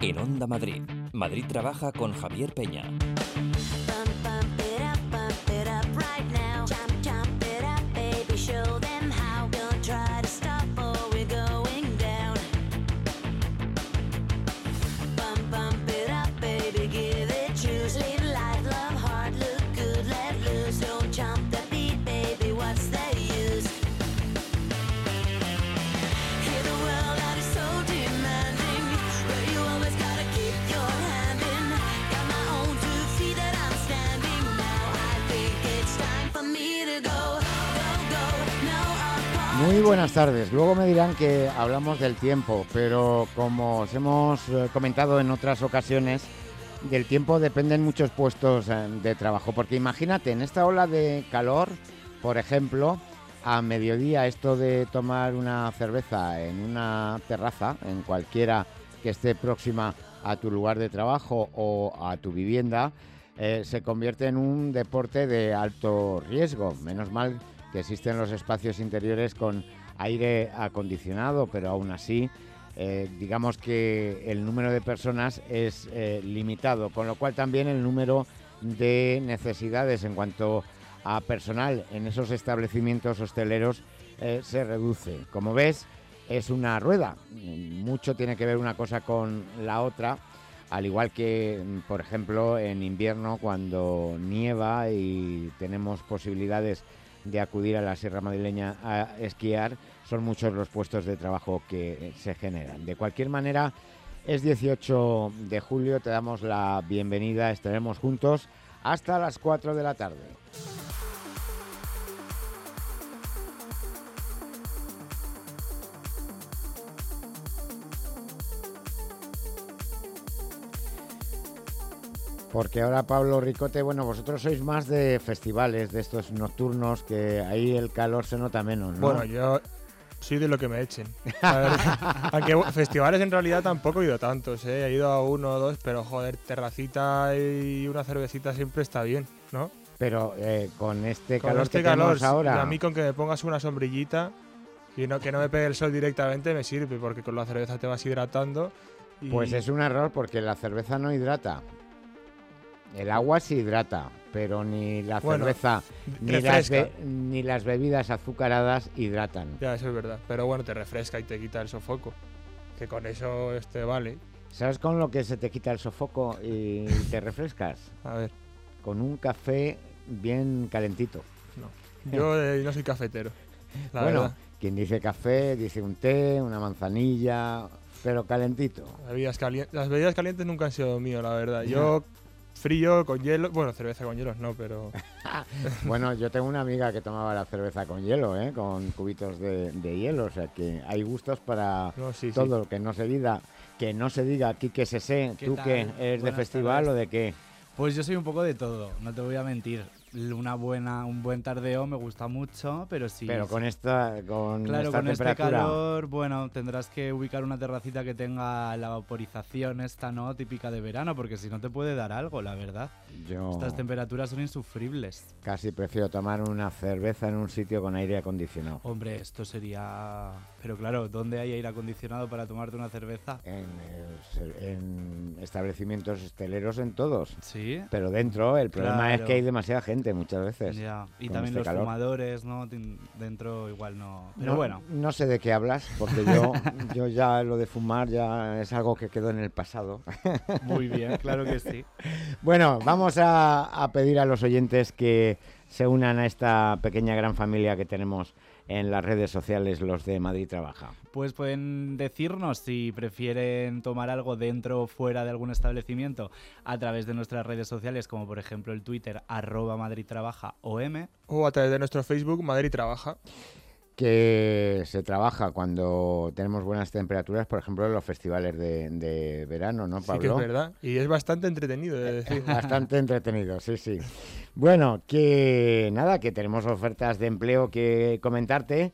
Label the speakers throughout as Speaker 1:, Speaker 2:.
Speaker 1: En Onda Madrid, Madrid trabaja con Javier Peña.
Speaker 2: Muy buenas tardes. Luego me dirán que hablamos del tiempo, pero como os hemos comentado en otras ocasiones, del tiempo dependen muchos puestos de trabajo. Porque imagínate, en esta ola de calor, por ejemplo, a mediodía esto de tomar una cerveza en una terraza, en cualquiera que esté próxima a tu lugar de trabajo o a tu vivienda, se convierte en un deporte de alto riesgo. Menos mal que existen los espacios interiores con aire acondicionado, pero aún así, digamos que el número de personas es limitado, con lo cual también el número de necesidades en cuanto a personal en esos establecimientos hosteleros se reduce. Como ves, es una rueda, mucho tiene que ver una cosa con la otra, al igual que, por ejemplo, en invierno cuando nieva y tenemos posibilidades de acudir a la Sierra Madrileña a esquiar, son muchos los puestos de trabajo que se generan. De cualquier manera, es 18 de julio, te damos la bienvenida, estaremos juntos hasta las 4 de la tarde. Porque ahora, Pablo Ricote, bueno, vosotros sois más de festivales, de estos nocturnos, que ahí el calor se nota menos, ¿no?
Speaker 3: Bueno, yo soy de lo que me echen. A ver, aunque festivales en realidad tampoco he ido tantos, ¿eh? He ido a uno o dos, pero joder, terracita y una cervecita siempre está bien, ¿no?
Speaker 2: Pero con este
Speaker 3: Con
Speaker 2: calor
Speaker 3: este
Speaker 2: que
Speaker 3: calor,
Speaker 2: tenemos ahora...
Speaker 3: a mí con que me pongas una sombrillita y que no me pegue el sol directamente me sirve, porque con la cerveza te vas hidratando. Y...
Speaker 2: Pues es un error, porque la cerveza no hidrata. El agua sí hidrata, pero ni la cerveza ni las bebidas azucaradas hidratan.
Speaker 3: Ya, eso es verdad. Pero bueno, te refresca y te quita el sofoco. Que con eso vale.
Speaker 2: ¿Sabes con lo que se te quita el sofoco y te refrescas?
Speaker 3: A ver.
Speaker 2: Con un café bien calentito.
Speaker 3: No, yo no soy cafetero.
Speaker 2: Bueno,
Speaker 3: verdad.
Speaker 2: Quien dice café, dice un té, una manzanilla, pero calentito.
Speaker 3: Las bebidas calientes nunca han sido mío, la verdad. Yo... frío, con hielo. Bueno, cerveza con hielo no, pero...
Speaker 2: Bueno, yo tengo una amiga que tomaba la cerveza con hielo, con cubitos de hielo. O sea que hay gustos para todo. Sí. Que no se diga aquí que se sé. ¿Tú qué eres de festival o de qué?
Speaker 4: Pues yo soy un poco de todo, no te voy a mentir. Un buen tardeo me gusta mucho, pero sí.
Speaker 2: Pero con esta temperatura.
Speaker 4: Este calor, bueno, tendrás que ubicar una terracita que tenga la vaporización ¿no? Típica de verano, porque si no te puede dar algo, la verdad. Estas temperaturas son insufribles.
Speaker 2: Casi prefiero tomar una cerveza en un sitio con aire acondicionado.
Speaker 4: Hombre, esto sería... Pero claro, ¿dónde hay aire acondicionado para tomarte una cerveza?
Speaker 2: En establecimientos hosteleros, en todos.
Speaker 4: Sí.
Speaker 2: Pero dentro, el problema es que hay demasiada gente muchas veces.
Speaker 4: Ya. Y también los fumadores, ¿no? Dentro igual no. Pero bueno.
Speaker 2: No sé de qué hablas, porque yo ya lo de fumar ya es algo que quedó en el pasado.
Speaker 4: Muy bien, claro que sí.
Speaker 2: Bueno, vamos a pedir a los oyentes que se unan a esta pequeña gran familia que tenemos en las redes sociales, los de Madrid Trabaja.
Speaker 4: Pues pueden decirnos si prefieren tomar algo dentro o fuera de algún establecimiento a través de nuestras redes sociales, como por ejemplo el Twitter @MadridTrabajaOM,
Speaker 3: o a través de nuestro Facebook Madrid Trabaja.
Speaker 2: Que se trabaja cuando tenemos buenas temperaturas, por ejemplo, en los festivales de verano, ¿no, Pablo?
Speaker 3: Sí, que es verdad. Y es bastante entretenido, de decir.
Speaker 2: Bastante entretenido, sí. Bueno, que nada, que tenemos ofertas de empleo que comentarte.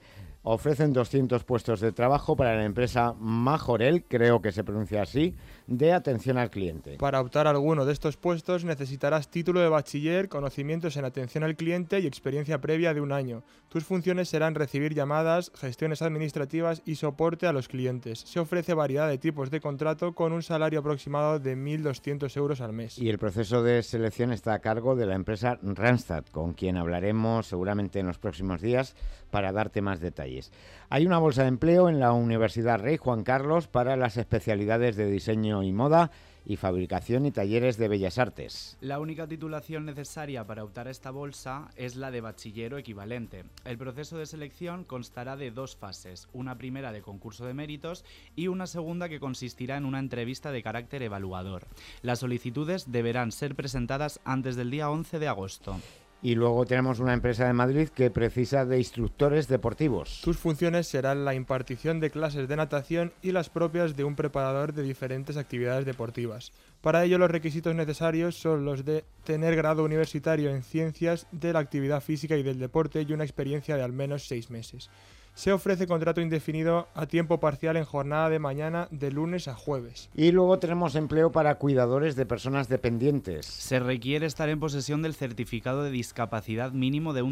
Speaker 2: ofrecen 200 puestos de trabajo para la empresa Majorel, creo que se pronuncia así, de atención al cliente.
Speaker 3: Para optar a alguno de estos puestos necesitarás título de bachiller, conocimientos en atención al cliente y experiencia previa de 1 año. Tus funciones serán recibir llamadas, gestiones administrativas y soporte a los clientes. Se ofrece variedad de tipos de contrato con un salario aproximado de 1.200 euros al mes.
Speaker 2: Y el proceso de selección está a cargo de la empresa Randstad, con quien hablaremos seguramente en los próximos días para darte más detalles. Hay una bolsa de empleo en la Universidad Rey Juan Carlos para las especialidades de diseño y moda y fabricación y talleres de bellas artes.
Speaker 4: La única titulación necesaria para optar a esta bolsa es la de bachiller o equivalente. El proceso de selección constará de 2 fases, una primera de concurso de méritos y una segunda que consistirá en una entrevista de carácter evaluador. Las solicitudes deberán ser presentadas antes del día 11 de agosto.
Speaker 2: Y luego tenemos una empresa de Madrid que precisa de instructores deportivos.
Speaker 3: Tus funciones serán la impartición de clases de natación y las propias de un preparador de diferentes actividades deportivas. Para ello, los requisitos necesarios son los de tener grado universitario en ciencias de la actividad física y del deporte y una experiencia de al menos 6 meses. Se ofrece contrato indefinido a tiempo parcial en jornada de mañana de lunes a jueves.
Speaker 2: Y luego tenemos empleo para cuidadores de personas dependientes.
Speaker 4: Se requiere estar en posesión del certificado de discapacidad mínimo de un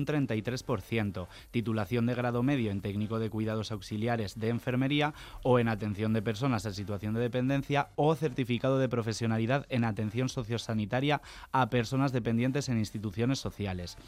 Speaker 4: 33%, titulación de grado medio en técnico de cuidados auxiliares de enfermería o en atención de personas en situación de dependencia o certificado de profesionalidad en atención sociosanitaria a personas dependientes en instituciones sociales.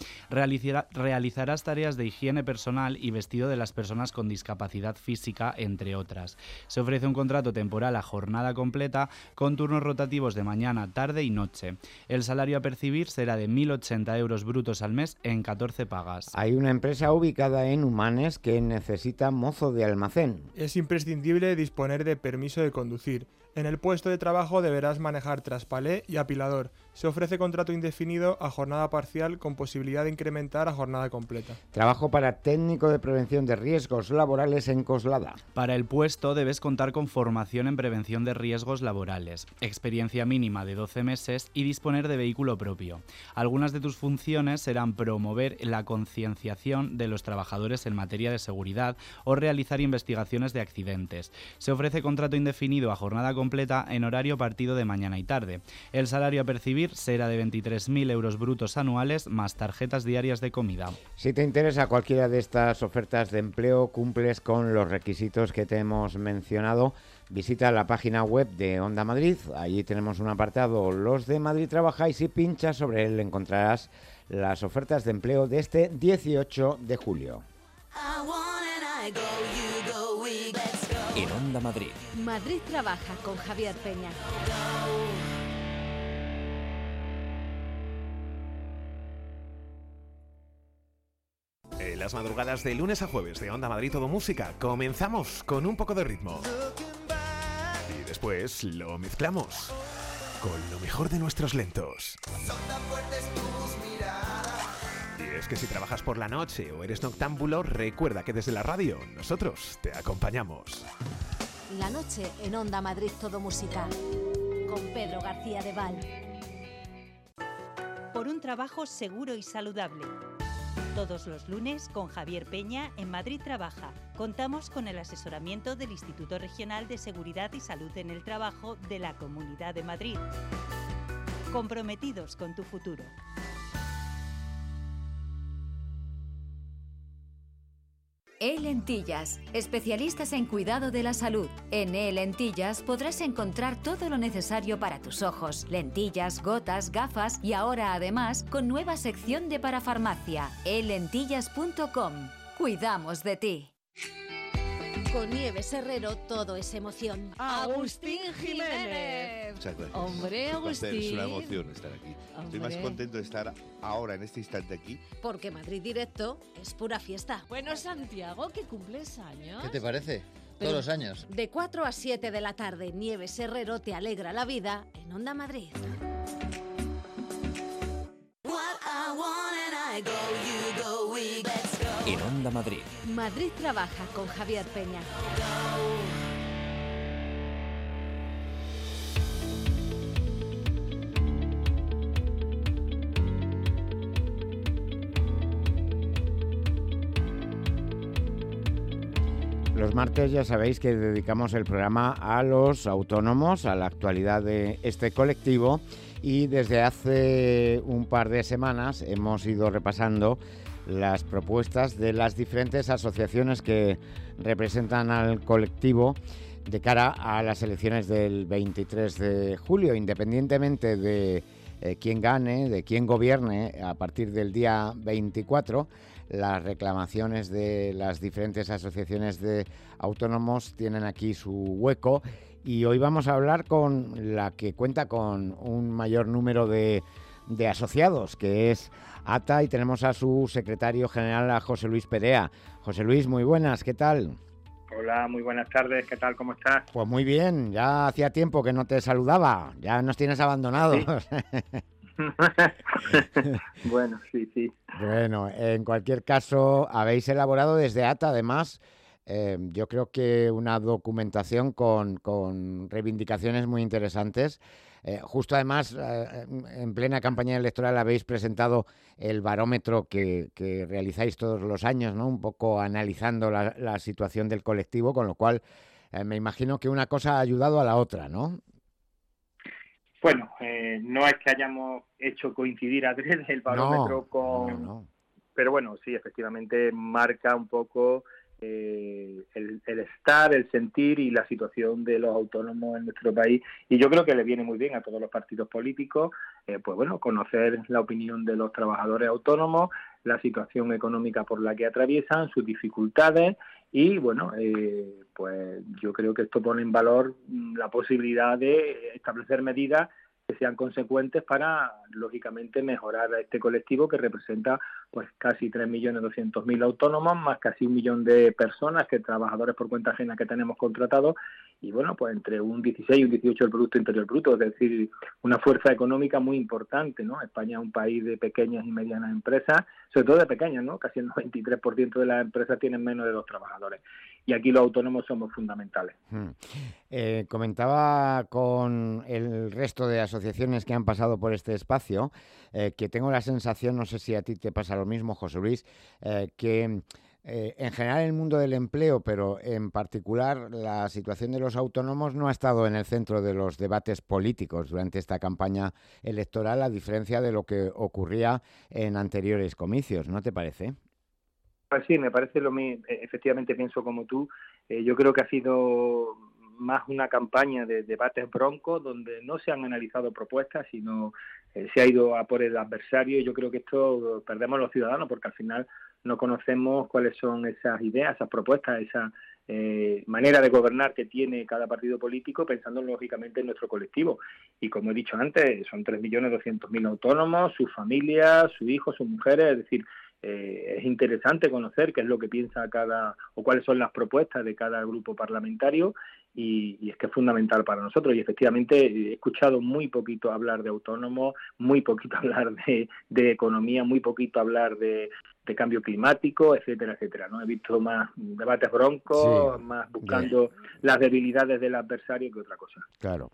Speaker 4: Realizarás tareas de higiene personal y vestido de las personas con discapacidad física, entre otras. Se ofrece un contrato temporal a jornada completa con turnos rotativos de mañana, tarde y noche. El salario a percibir será de 1.080 euros brutos al mes en 14 pagas.
Speaker 2: Hay una empresa ubicada en Humanes que necesita mozo de almacén.
Speaker 3: Es imprescindible disponer de permiso de conducir. En el puesto de trabajo deberás manejar traspalé y apilador. Se ofrece contrato indefinido a jornada parcial con posibilidad de incrementar a jornada completa.
Speaker 2: Trabajo para técnico de prevención de riesgos laborales en Coslada.
Speaker 4: Para el puesto debes contar con formación en prevención de riesgos laborales, experiencia mínima de 12 meses y disponer de vehículo propio. Algunas de tus funciones serán promover la concienciación de los trabajadores en materia de seguridad o realizar investigaciones de accidentes. Se ofrece contrato indefinido a jornada completa en horario partido de mañana y tarde. El salario a percibir será de 23.000 euros brutos anuales más tarjetas diarias de comida.
Speaker 2: Si te interesa cualquiera de estas ofertas de empleo, cumples con los requisitos que te hemos mencionado, visita la página web de Onda Madrid. Allí tenemos un apartado, Los de Madrid Trabaja, y si pinchas sobre él encontrarás las ofertas de empleo de este 18 de julio.
Speaker 1: En Onda Madrid.
Speaker 5: Madrid Trabaja con Javier Peña.
Speaker 6: En las madrugadas de lunes a jueves de Onda Madrid Todo Música comenzamos con un poco de ritmo. Y después lo mezclamos con lo mejor de nuestros lentos. Y es que si trabajas por la noche o eres noctámbulo, recuerda que desde la radio nosotros te acompañamos.
Speaker 5: La noche en Onda Madrid Todo Música con Pedro García de Val.
Speaker 7: Por un trabajo seguro y saludable. Todos los lunes con Javier Peña en Madrid Trabaja. Contamos con el asesoramiento del Instituto Regional de Seguridad y Salud en el Trabajo de la Comunidad de Madrid. Comprometidos con tu futuro.
Speaker 8: E-Lentillas, especialistas en cuidado de la salud. En E-Lentillas podrás encontrar todo lo necesario para tus ojos, lentillas, gotas, gafas y ahora además con nueva sección de parafarmacia. elentillas.com. Cuidamos de ti.
Speaker 5: Con Nieves Herrero todo es emoción.
Speaker 9: ¡Agustín Jiménez!
Speaker 10: Muchas gracias.
Speaker 9: Hombre, Agustín.
Speaker 10: Es una emoción estar aquí. Estoy más contento de estar ahora, en este instante aquí.
Speaker 5: Porque Madrid Directo es pura fiesta.
Speaker 9: Bueno, Santiago, que cumples años.
Speaker 11: ¿Qué te parece? Todos los años.
Speaker 5: De 4 a 7 de la tarde, Nieves Herrero te alegra la vida en Onda Madrid.
Speaker 1: En Onda Madrid.
Speaker 5: Madrid Trabaja con Javier Peña.
Speaker 2: Los martes ya sabéis que dedicamos el programa a los autónomos, a la actualidad de este colectivo, y desde hace un par de semanas hemos ido repasando las propuestas de las diferentes asociaciones que representan al colectivo de cara a las elecciones del 23 de julio, independientemente de quién gane, de quién gobierne a partir del día 24. Las reclamaciones de las diferentes asociaciones de autónomos tienen aquí su hueco, y hoy vamos a hablar con la que cuenta con un mayor número de asociados, que es ATA, y tenemos a su secretario general, a José Luis Perea. José Luis, muy buenas, ¿qué tal?
Speaker 12: Hola, muy buenas tardes, ¿qué tal? ¿Cómo estás?
Speaker 2: Pues muy bien, ya hacía tiempo que no te saludaba, ya nos tienes abandonados.
Speaker 12: ¿Sí? Bueno, sí.
Speaker 2: Bueno, en cualquier caso, habéis elaborado desde ATA, además, yo creo que una documentación con reivindicaciones muy interesantes. Justo además, en plena campaña electoral habéis presentado el barómetro que realizáis todos los años, ¿no? Un poco analizando la situación del colectivo, con lo cual me imagino que una cosa ha ayudado a la otra, ¿no?
Speaker 12: Bueno, no es que hayamos hecho coincidir adrede el barómetro con...
Speaker 2: No.
Speaker 12: Pero bueno, sí, efectivamente marca un poco el estar, el sentir y la situación de los autónomos en nuestro país, y yo creo que le viene muy bien a todos los partidos políticos, pues bueno, conocer la opinión de los trabajadores autónomos, la situación económica por la que atraviesan, sus dificultades, y bueno, pues yo creo que esto pone en valor la posibilidad de establecer medidas que sean consecuentes para, lógicamente, mejorar a este colectivo que representa pues casi 3.200.000 autónomos, más casi 1 millón de personas, que trabajadores por cuenta ajena que tenemos contratados, y bueno, pues entre un 16 y un 18 del Producto Interior Bruto, es decir, una fuerza económica muy importante, ¿no? España es un país de pequeñas y medianas empresas, sobre todo de pequeñas, ¿no? Casi el 93% de las empresas tienen menos de 2 trabajadores, y aquí los autónomos somos fundamentales.
Speaker 2: Comentaba con el resto de asociaciones que han pasado por este espacio, que tengo la sensación, no sé si a ti te pasa lo mismo, José Luis, que en general el mundo del empleo, pero en particular la situación de los autónomos, no ha estado en el centro de los debates políticos durante esta campaña electoral, a diferencia de lo que ocurría en anteriores comicios, ¿no te parece?
Speaker 12: Pues sí, me parece lo mismo. Efectivamente pienso como tú. Yo creo que ha sido más una campaña de debates broncos, donde no se han analizado propuestas, sino se ha ido a por el adversario. Y yo creo que esto perdemos los ciudadanos, porque al final no conocemos cuáles son esas ideas, esas propuestas, esa manera de gobernar que tiene cada partido político, pensando lógicamente en nuestro colectivo. Y como he dicho antes, son 3.200.000 autónomos, sus familias, sus hijos, sus mujeres, es decir, es interesante conocer qué es lo que piensa cada, o cuáles son las propuestas de cada grupo parlamentario, y es que es fundamental para nosotros. Y efectivamente he escuchado muy poquito hablar de autónomos, muy poquito hablar de economía, muy poquito hablar de cambio climático, etcétera, etcétera, ¿no? He visto más debates broncos, sí, más buscando las debilidades del adversario que otra cosa.
Speaker 2: Claro.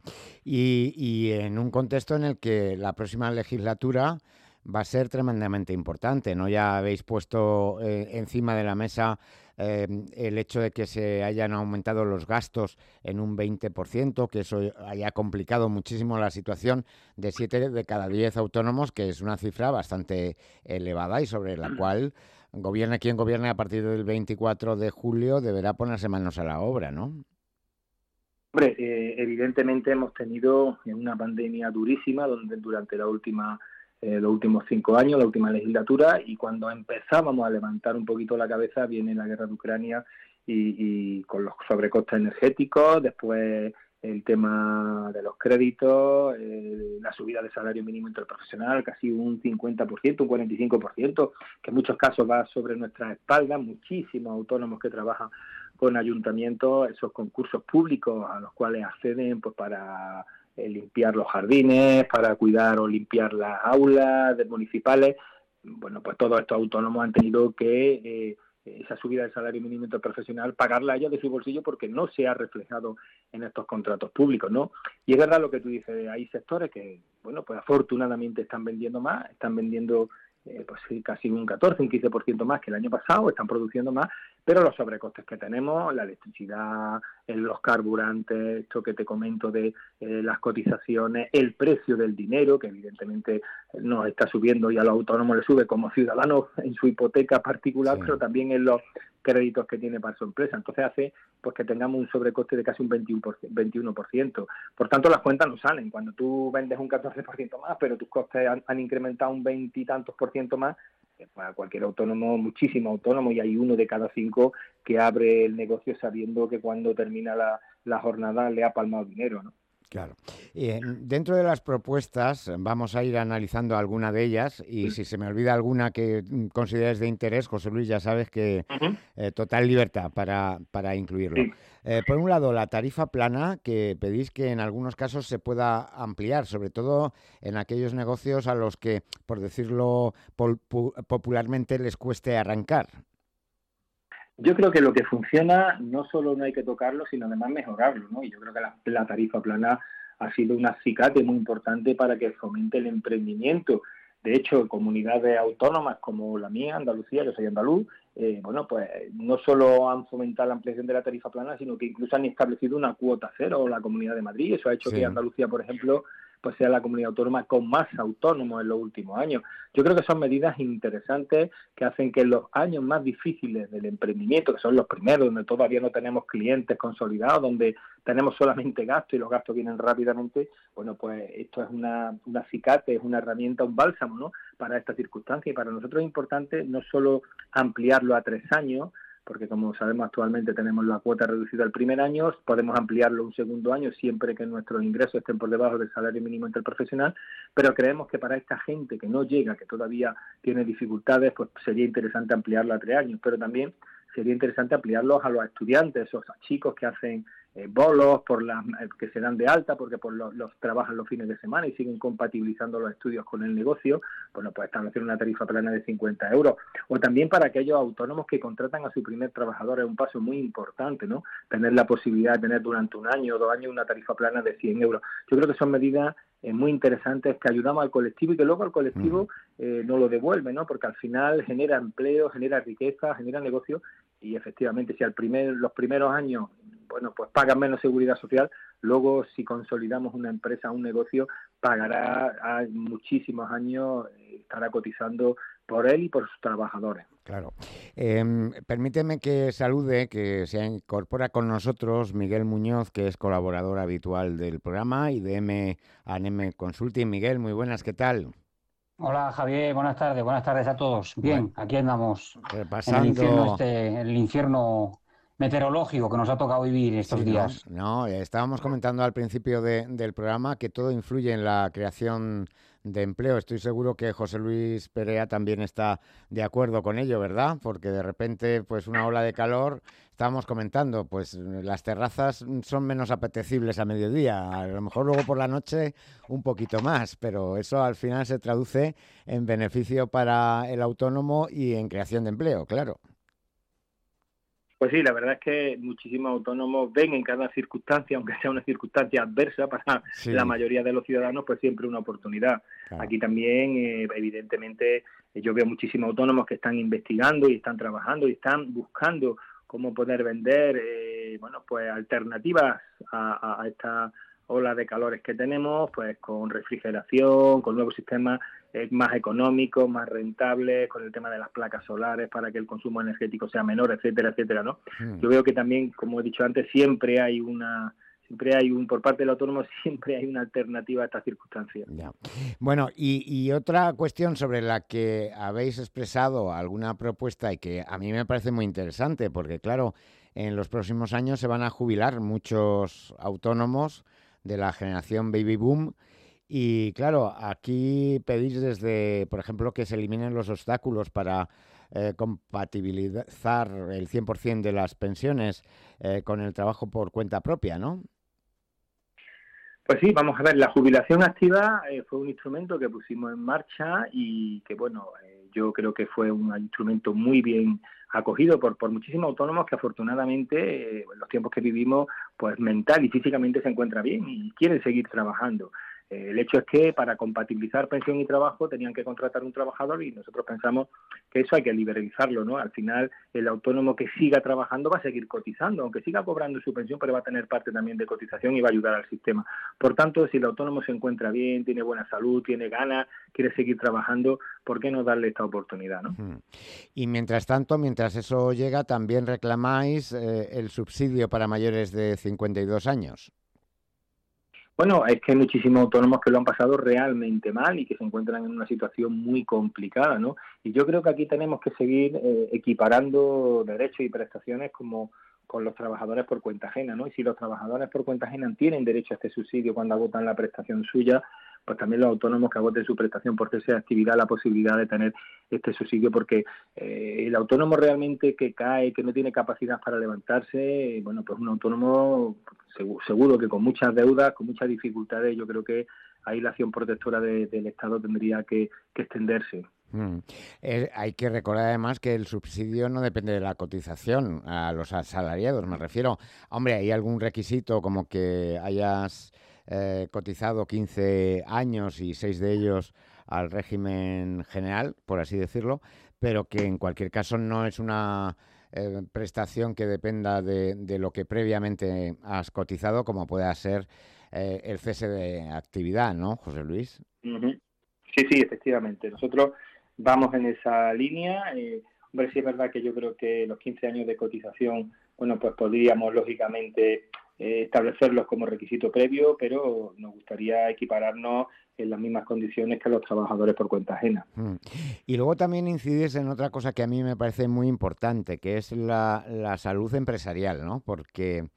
Speaker 2: Y en un contexto en el que la próxima legislatura va a ser tremendamente importante, ¿no? Ya habéis puesto encima de la mesa el hecho de que se hayan aumentado los gastos en un 20%, que eso haya complicado muchísimo la situación de 7 de cada 10 autónomos, que es una cifra bastante elevada y sobre la cual gobierne quien gobierne a partir del 24 de julio deberá ponerse manos a la obra, ¿no?
Speaker 12: Hombre, evidentemente hemos tenido una pandemia durísima durante los últimos 5 años, la última legislatura, y cuando empezábamos a levantar un poquito la cabeza viene la guerra de Ucrania y con los sobrecostes energéticos, después el tema de los créditos, la subida del salario mínimo interprofesional, casi un 50%, un 45%, que en muchos casos va sobre nuestras espaldas, muchísimos autónomos que trabajan con ayuntamientos, esos concursos públicos a los cuales acceden pues para limpiar los jardines, para cuidar o limpiar las aulas municipales. Bueno, pues todos estos autónomos han tenido que esa subida del salario mínimo interprofesional pagarla a ellos de su bolsillo, porque no se ha reflejado en estos contratos públicos, ¿no? Y es verdad lo que tú dices, hay sectores que, bueno, pues afortunadamente están vendiendo pues sí, casi un 14, un 15% más que el año pasado, están produciendo más, pero los sobrecostes que tenemos, la electricidad, los carburantes, esto que te comento de las cotizaciones, el precio del dinero, que evidentemente nos está subiendo y a los autónomos les sube como ciudadanos en su hipoteca particular, pero también en los créditos que tiene para su empresa. Entonces hace pues que tengamos un sobrecoste de casi un 21%. Por tanto, las cuentas no salen. Cuando tú vendes un 14% más, pero tus costes han incrementado un 20 y tantos por ciento más, para cualquier autónomo, muchísimo autónomo, y hay 1 de cada 5 que abre el negocio sabiendo que cuando termina la jornada le ha palmado dinero, ¿no?
Speaker 2: Claro. Dentro de las propuestas vamos a ir analizando alguna de ellas y si se me olvida alguna que consideres de interés, José Luis, ya sabes que total libertad para incluirlo.
Speaker 12: Sí.
Speaker 2: Por un lado, la tarifa plana, que pedís que en algunos casos se pueda ampliar, sobre todo en aquellos negocios a los que, por decirlo popularmente, les cueste arrancar.
Speaker 12: Yo creo que lo que funciona no solo no hay que tocarlo, sino además mejorarlo, ¿no? Y yo creo que la tarifa plana ha sido un acicate muy importante para que fomente el emprendimiento. De hecho, comunidades autónomas como la mía, Andalucía, yo soy andaluz, pues no solo han fomentado la ampliación de la tarifa plana, sino que incluso han establecido una cuota cero, o la Comunidad de Madrid. Eso ha hecho que Andalucía, por ejemplo, pues sea la comunidad autónoma con más autónomos en los últimos años. Yo creo que son medidas interesantes que hacen que en los años más difíciles del emprendimiento, que son los primeros, donde todavía no tenemos clientes consolidados, donde tenemos solamente gastos y los gastos vienen rápidamente, bueno, pues esto es un acicate, es una herramienta, un bálsamo, ¿no?, para esta circunstancia. Y para nosotros es importante no solo ampliarlo a 3 años, porque como sabemos actualmente tenemos la cuota reducida al primer año, podemos ampliarlo un segundo año siempre que nuestros ingresos estén por debajo del salario mínimo interprofesional, pero creemos que para esta gente que no llega, que todavía tiene dificultades, pues sería interesante ampliarlo a 3 años, pero también sería interesante ampliarlos a los estudiantes, esos chicos que hacen bolos que se dan de alta porque los trabajan los fines de semana y siguen compatibilizando los estudios con el negocio, bueno, pues establecer una tarifa plana de 50 euros. O también para aquellos autónomos que contratan a su primer trabajador, es un paso muy importante, ¿no? Tener la posibilidad de tener durante 1 año o 2 años una tarifa plana de 100 euros. Yo creo que son medidas muy interesantes que ayudamos al colectivo y que luego al colectivo no lo devuelve, ¿no? Porque al final genera empleo, genera riqueza, genera negocio y efectivamente si los primeros años, bueno, pues pagan menos seguridad social, luego si consolidamos una empresa, un negocio, pagará a muchísimos años, estará cotizando por él y por sus trabajadores.
Speaker 2: Claro. Permíteme que salude, que se incorpora con nosotros Miguel Muñoz, que es colaborador habitual del programa y de M&M Consulting. Miguel, muy buenas, ¿qué tal?
Speaker 13: Hola Javier, buenas tardes a todos. Bien, aquí andamos
Speaker 2: repasando
Speaker 13: en el infierno meteorológico que nos ha tocado vivir estos días.
Speaker 2: No, estábamos comentando al principio del programa que todo influye en la creación de empleo. Estoy seguro que José Luis Perea también está de acuerdo con ello, ¿verdad? Porque de repente, pues una ola de calor, estábamos comentando, pues las terrazas son menos apetecibles a mediodía, a lo mejor luego por la noche un poquito más, pero eso al final se traduce en beneficio para el autónomo y en creación de empleo, claro.
Speaker 12: Pues sí, la verdad es que muchísimos autónomos ven en cada circunstancia, aunque sea una circunstancia adversa para la mayoría de los ciudadanos, pues siempre una oportunidad. Claro. Aquí también, evidentemente, yo veo muchísimos autónomos que están investigando y están trabajando y están buscando cómo poder vender, pues alternativas a esta ola de calores que tenemos, pues con refrigeración, con nuevos sistemas más económicos, más rentables, con el tema de las placas solares para que el consumo energético sea menor, etcétera, etcétera, ¿no? Yo veo que también, como he dicho antes, por parte del autónomo, siempre hay una alternativa a estas circunstancias.
Speaker 2: Ya. Bueno, y otra cuestión sobre la que habéis expresado alguna propuesta y que a mí me parece muy interesante, porque claro, en los próximos años se van a jubilar muchos autónomos de la generación Baby Boom. Y claro, aquí pedís desde, por ejemplo, que se eliminen los obstáculos para compatibilizar el 100% de las pensiones con el trabajo por cuenta propia, ¿no?
Speaker 12: Pues sí, vamos a ver, la jubilación activa fue un instrumento que pusimos en marcha y que, yo creo que fue un instrumento muy bien acogido por muchísimos autónomos que afortunadamente en los tiempos que vivimos, pues mental y físicamente se encuentran bien y quieren seguir trabajando. El hecho es que para compatibilizar pensión y trabajo tenían que contratar un trabajador y nosotros pensamos que eso hay que liberalizarlo, ¿no? Al final, el autónomo que siga trabajando va a seguir cotizando, aunque siga cobrando su pensión, pero va a tener parte también de cotización y va a ayudar al sistema. Por tanto, si el autónomo se encuentra bien, tiene buena salud, tiene ganas, quiere seguir trabajando, ¿por qué no darle esta oportunidad, no?
Speaker 2: Y mientras tanto, mientras eso llega, también reclamáis el subsidio para mayores de 52 años.
Speaker 12: Bueno, es que hay muchísimos autónomos que lo han pasado realmente mal y que se encuentran en una situación muy complicada, ¿no? Y yo creo que aquí tenemos que seguir equiparando derechos y prestaciones como con los trabajadores por cuenta ajena, ¿no? Y si los trabajadores por cuenta ajena tienen derecho a este subsidio cuando agotan la prestación suya, pues también los autónomos que agoten su prestación por cese de actividad la posibilidad de tener este subsidio, porque el autónomo realmente que cae, que no tiene capacidad para levantarse, bueno, pues un autónomo seguro que con muchas deudas, con muchas dificultades, yo creo que ahí la acción protectora del Estado tendría que extenderse.
Speaker 2: Hay que recordar además que el subsidio no depende de la cotización a los asalariados, me refiero. Hombre, hay algún requisito como que hayas cotizado 15 años y 6 de ellos al régimen general, por así decirlo, pero que en cualquier caso no es una prestación que dependa de lo que previamente has cotizado, como pueda ser el cese de actividad, ¿no, José Luis?
Speaker 12: Sí, efectivamente. Nosotros vamos en esa línea. Hombre, sí es verdad que yo creo que los 15 años de cotización, bueno, pues podríamos lógicamente establecerlos como requisito previo, pero nos gustaría equipararnos en las mismas condiciones que los trabajadores por cuenta ajena.
Speaker 2: Y luego también incides en otra cosa que a mí me parece muy importante, que es la salud empresarial, ¿no? Porque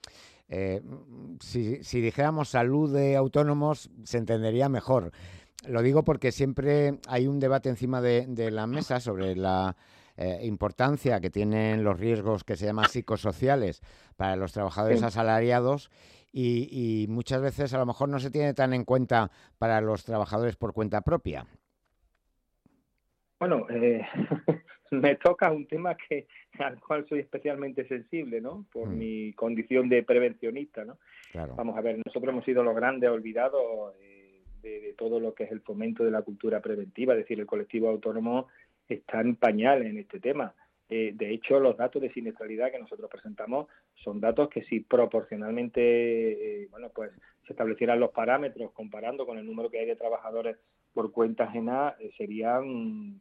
Speaker 2: si dijéramos salud de autónomos se entendería mejor. Lo digo porque siempre hay un debate encima de la mesa sobre la importancia que tienen los riesgos que se llaman psicosociales para los trabajadores asalariados y muchas veces a lo mejor no se tiene tan en cuenta para los trabajadores por cuenta propia.
Speaker 12: Bueno, me toca un tema al cual soy especialmente sensible, ¿no? Por mi condición de prevencionista, ¿no?
Speaker 2: Claro.
Speaker 12: Vamos a ver, nosotros hemos sido los grandes olvidados de todo lo que es el fomento de la cultura preventiva, es decir, el colectivo autónomo está en pañales en este tema. De hecho, los datos de siniestralidad que nosotros presentamos son datos que si proporcionalmente, pues se establecieran los parámetros comparando con el número que hay de trabajadores por cuenta ajena, serían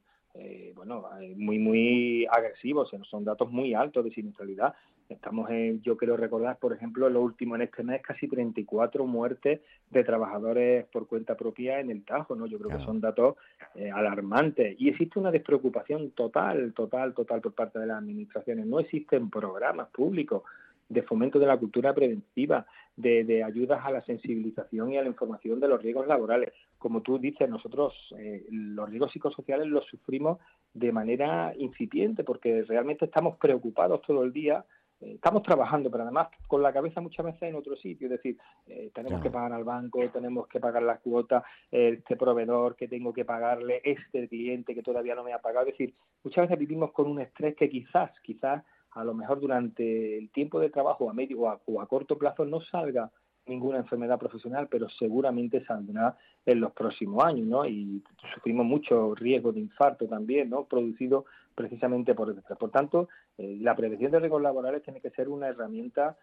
Speaker 12: muy agresivos, son datos muy altos de siniestralidad. Estamos yo quiero recordar, por ejemplo, lo último en este mes, casi 34 muertes de trabajadores por cuenta propia en el Tajo, ¿no? Yo creo que son datos alarmantes. Y existe una despreocupación total por parte de las administraciones. No existen programas públicos de fomento de la cultura preventiva, de ayudas a la sensibilización y a la información de los riesgos laborales. Como tú dices, nosotros los riesgos psicosociales los sufrimos de manera incipiente porque realmente estamos preocupados todo el día. Estamos trabajando, pero además con la cabeza muchas veces en otro sitio, es decir, tenemos que pagar al banco, tenemos que pagar las cuotas, este proveedor que tengo que pagarle, este cliente que todavía no me ha pagado, es decir, muchas veces vivimos con un estrés que quizás a lo mejor durante el tiempo de trabajo a medio o a corto plazo no salga ninguna enfermedad profesional, pero seguramente saldrá en los próximos años, ¿no? Y sufrimos mucho riesgo de infarto también, ¿no? Producido precisamente por el estrés. Por tanto, la prevención de riesgos laborales tiene que ser una herramienta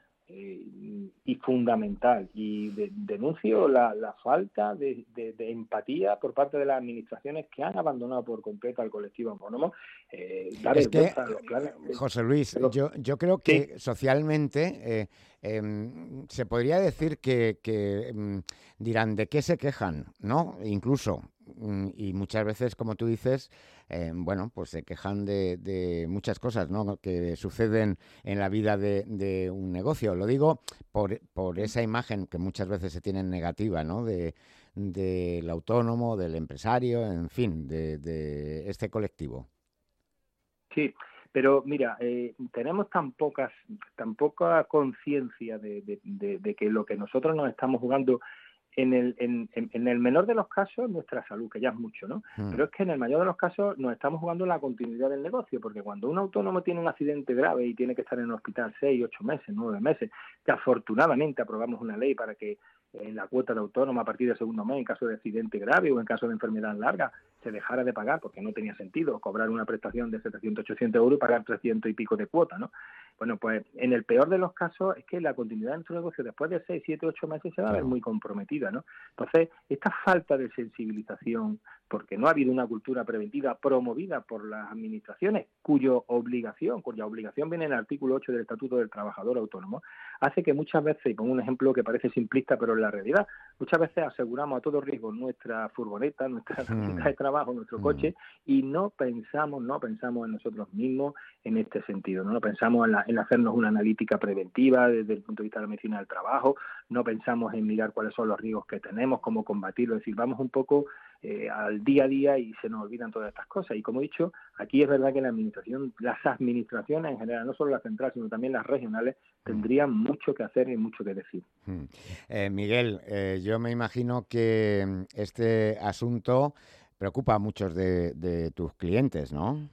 Speaker 12: y fundamental. Y denuncio la falta de empatía por parte de las administraciones que han abandonado por completo al colectivo autónomo.
Speaker 2: Es que, José Luis, yo creo que socialmente se podría decir que dirán de qué se quejan, ¿no? Incluso, y muchas veces, como tú dices, pues se quejan de muchas cosas, ¿no? Que suceden en la vida de un negocio. Lo digo por esa imagen que muchas veces se tiene negativa, ¿no? Del autónomo, del empresario, en fin, de este colectivo.
Speaker 12: Sí, pero mira, tenemos tan poca conciencia de que lo que nosotros nos estamos jugando en el menor de los casos nuestra salud, que ya es mucho, ¿no? Pero es que en el mayor de los casos nos estamos jugando la continuidad del negocio, porque cuando un autónomo tiene un accidente grave y tiene que estar en el hospital 6, 8 meses, 9 meses, que afortunadamente aprobamos una ley para que en la cuota de autónomo a partir del segundo mes en caso de accidente grave o en caso de enfermedad larga se dejara de pagar, porque no tenía sentido cobrar una prestación de 700, 800 euros y pagar 300 y pico de cuota, ¿no? Bueno, pues en el peor de los casos es que la continuidad de nuestro negocio después de 6, 7, 8 meses se va a ver muy comprometida, ¿no? Entonces, esta falta de sensibilización, porque no ha habido una cultura preventiva promovida por las administraciones, cuya obligación viene en el artículo 8 del Estatuto del Trabajador Autónomo, hace que muchas veces, y pongo un ejemplo que parece simplista, pero en la realidad, muchas veces aseguramos a todo riesgo nuestra furgoneta, nuestra herramienta de trabajo, nuestro coche, y no pensamos en nosotros mismos en este sentido, no pensamos en hacernos una analítica preventiva desde el punto de vista de la medicina del trabajo, no pensamos en mirar cuáles son los riesgos que tenemos, cómo combatirlos, es decir, vamos un poco al día a día y se nos olvidan todas estas cosas. Y como he dicho, aquí es verdad que las administraciones en general, no solo la central, sino también las regionales, tendrían mucho que hacer y mucho que decir.
Speaker 2: Miguel, yo me imagino que este asunto preocupa a muchos de tus clientes, ¿no?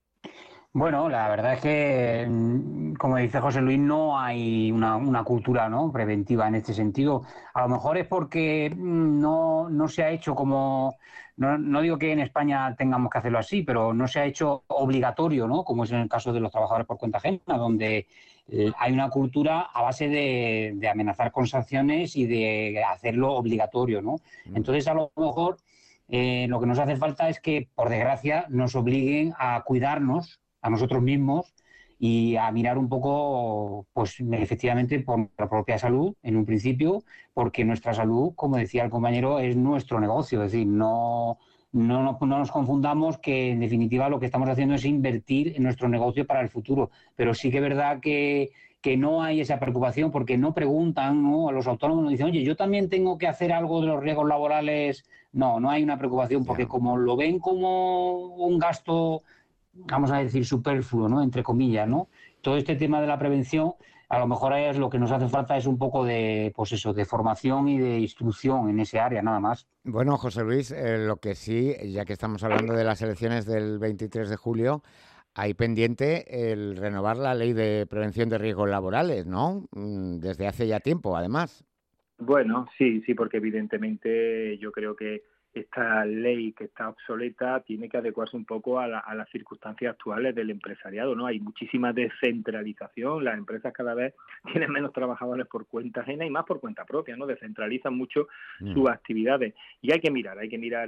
Speaker 13: Bueno, la verdad es que, como dice José Luis, no hay una cultura, ¿no?, preventiva en este sentido. A lo mejor es porque no se ha hecho como... No digo que en España tengamos que hacerlo así, pero no se ha hecho obligatorio, ¿no?, como es en el caso de los trabajadores por cuenta ajena, donde hay una cultura a base de amenazar con sanciones y de hacerlo obligatorio, ¿no? Entonces, a lo mejor lo que nos hace falta es que, por desgracia, nos obliguen a cuidarnos a nosotros mismos y a mirar un poco, pues efectivamente, por nuestra propia salud, en un principio, porque nuestra salud, como decía el compañero, es nuestro negocio. Es decir, no nos confundamos que, en definitiva, lo que estamos haciendo es invertir en nuestro negocio para el futuro. Pero sí que es verdad que no hay esa preocupación, porque no preguntan, ¿no?, a los autónomos, no dicen, oye, yo también tengo que hacer algo de los riesgos laborales. No hay una preocupación, porque como lo ven como un gasto, vamos a decir, superfluo, ¿no?, entre comillas, ¿no? Todo este tema de la prevención, a lo mejor es lo que nos hace falta es un poco de, pues eso, de formación y de instrucción en ese área, nada más.
Speaker 2: Bueno, José Luis, lo que sí, ya que estamos hablando de las elecciones del 23 de julio, hay pendiente el renovar la ley de prevención de riesgos laborales, ¿no? Desde hace ya tiempo, además.
Speaker 12: Bueno, sí, porque evidentemente yo creo que esta ley que está obsoleta tiene que adecuarse un poco a las circunstancias actuales del empresariado, ¿no? Hay muchísima descentralización, las empresas cada vez tienen menos trabajadores por cuenta ajena y más por cuenta propia, ¿no? Descentralizan mucho sus actividades. Y hay que mirar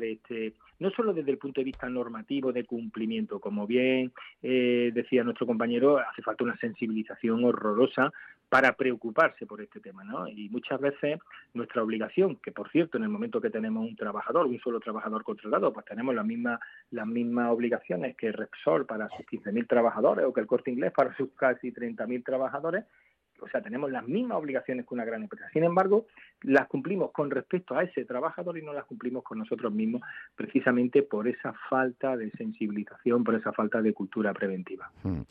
Speaker 12: no solo desde el punto de vista normativo de cumplimiento, como bien decía nuestro compañero, hace falta una sensibilización horrorosa para preocuparse por este tema, ¿no? Y muchas veces nuestra obligación, que por cierto en el momento que tenemos un solo trabajador contratado, pues tenemos las mismas obligaciones que Repsol para sus 15.000 trabajadores o que el Corte Inglés para sus casi 30.000 trabajadores. O sea, tenemos las mismas obligaciones que una gran empresa. Sin embargo, las cumplimos con respecto a ese trabajador y no las cumplimos con nosotros mismos, precisamente por esa falta de sensibilización, por esa falta de cultura preventiva.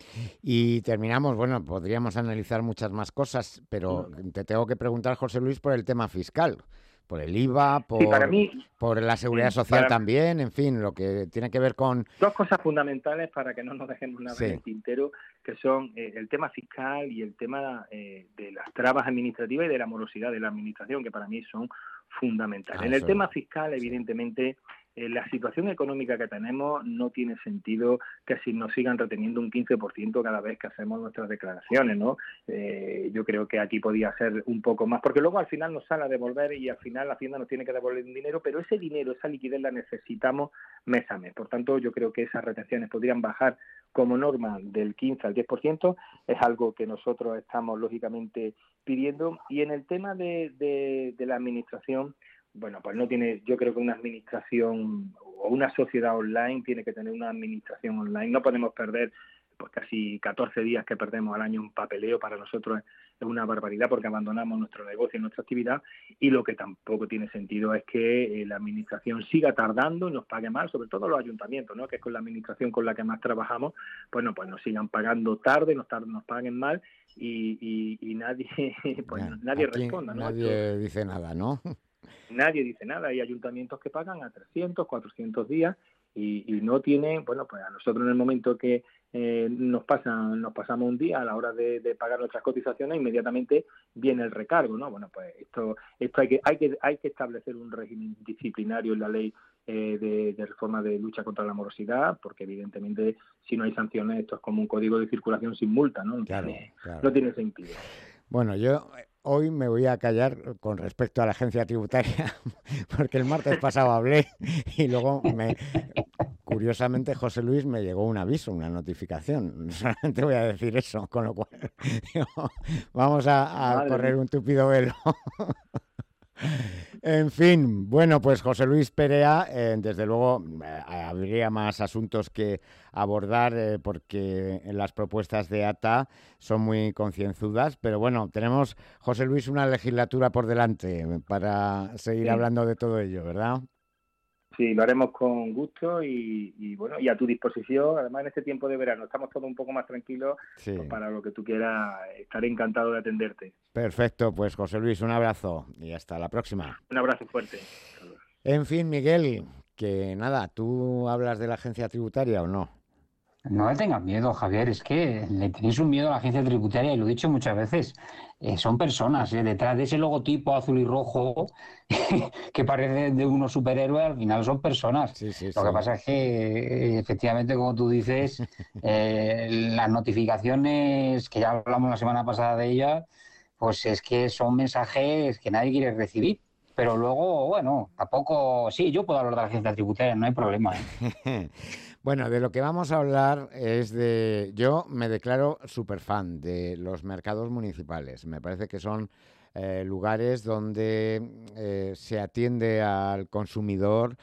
Speaker 2: Y terminamos, bueno, podríamos analizar muchas más cosas, pero te tengo que preguntar, José Luis, por el tema fiscal. Por el IVA, por la seguridad social también, en fin, lo que tiene que ver con...
Speaker 12: Dos cosas fundamentales para que no nos dejemos nada en el tintero, que son el tema fiscal y el tema de las trabas administrativas y de la morosidad de la administración, que para mí son fundamentales. En el tema fiscal, evidentemente, la situación económica que tenemos no tiene sentido que si nos sigan reteniendo un 15% cada vez que hacemos nuestras declaraciones, ¿no? Yo creo que aquí podía ser un poco más, porque luego al final nos sale a devolver y al final la Hacienda nos tiene que devolver un dinero, pero ese dinero, esa liquidez la necesitamos mes a mes. Por tanto, yo creo que esas retenciones podrían bajar como norma del 15 al 10%, es algo que nosotros estamos lógicamente pidiendo. Y en el tema de la administración, bueno, pues no tiene, yo creo que una administración o una sociedad online tiene que tener una administración online. No podemos perder pues casi 14 días que perdemos al año en papeleo. Para nosotros es una barbaridad porque abandonamos nuestro negocio y nuestra actividad, y lo que tampoco tiene sentido es que la administración siga tardando y nos pague mal, sobre todo los ayuntamientos, ¿no?, que es con la administración con la que más trabajamos. Bueno, pues nos sigan pagando tarde, nos paguen mal y nadie nadie responda, ¿no?
Speaker 2: Nadie dice nada, ¿no?
Speaker 12: Nadie dice nada. Hay ayuntamientos que pagan a 300, 400 días y no tienen, bueno, pues a nosotros en el momento que nos pasamos un día a la hora de pagar nuestras cotizaciones, inmediatamente viene el recargo, ¿no? Bueno, pues esto hay que establecer un régimen disciplinario en la ley de reforma de lucha contra la morosidad, porque evidentemente si no hay sanciones esto es como un código de circulación sin multa, ¿no?
Speaker 2: Claro.
Speaker 12: No tiene sentido.
Speaker 2: Bueno, yo hoy me voy a callar con respecto a la agencia tributaria, porque el martes pasado hablé y luego curiosamente, José Luis, me llegó un aviso, una notificación. Solamente voy a decir eso, con lo cual vamos a correr un tupido velo. En fin, bueno, pues José Luis Perea, desde luego habría más asuntos que abordar porque las propuestas de ATA son muy concienzudas, pero bueno, tenemos, José Luis, una legislatura por delante para seguir hablando de todo ello, ¿verdad?
Speaker 12: Sí, lo haremos con gusto y bueno, y a tu disposición. Además, en este tiempo de verano estamos todos un poco más tranquilos,
Speaker 2: sí.
Speaker 12: Pues para lo que tú quieras, estaré encantado de atenderte.
Speaker 2: Perfecto, pues José Luis, un abrazo y hasta la próxima.
Speaker 12: Un abrazo fuerte.
Speaker 2: En fin, Miguel, que nada, ¿tú hablas de la agencia tributaria o no?
Speaker 13: No le tengas miedo, Javier, es que le tenéis un miedo a la agencia tributaria y lo he dicho muchas veces. Son personas, detrás de ese logotipo azul y rojo que parece de unos superhéroes, al final son personas.
Speaker 2: Sí,
Speaker 13: lo que pasa es que, efectivamente, como tú dices, las notificaciones, que ya hablamos la semana pasada de ellas, pues es que son mensajes que nadie quiere recibir. Pero luego, bueno, tampoco... Sí, yo puedo hablar de la agencia tributaria, no hay problema.
Speaker 2: Bueno, de lo que vamos a hablar es de... Yo me declaro súper fan de los mercados municipales. Me parece que son lugares donde se atiende al consumidor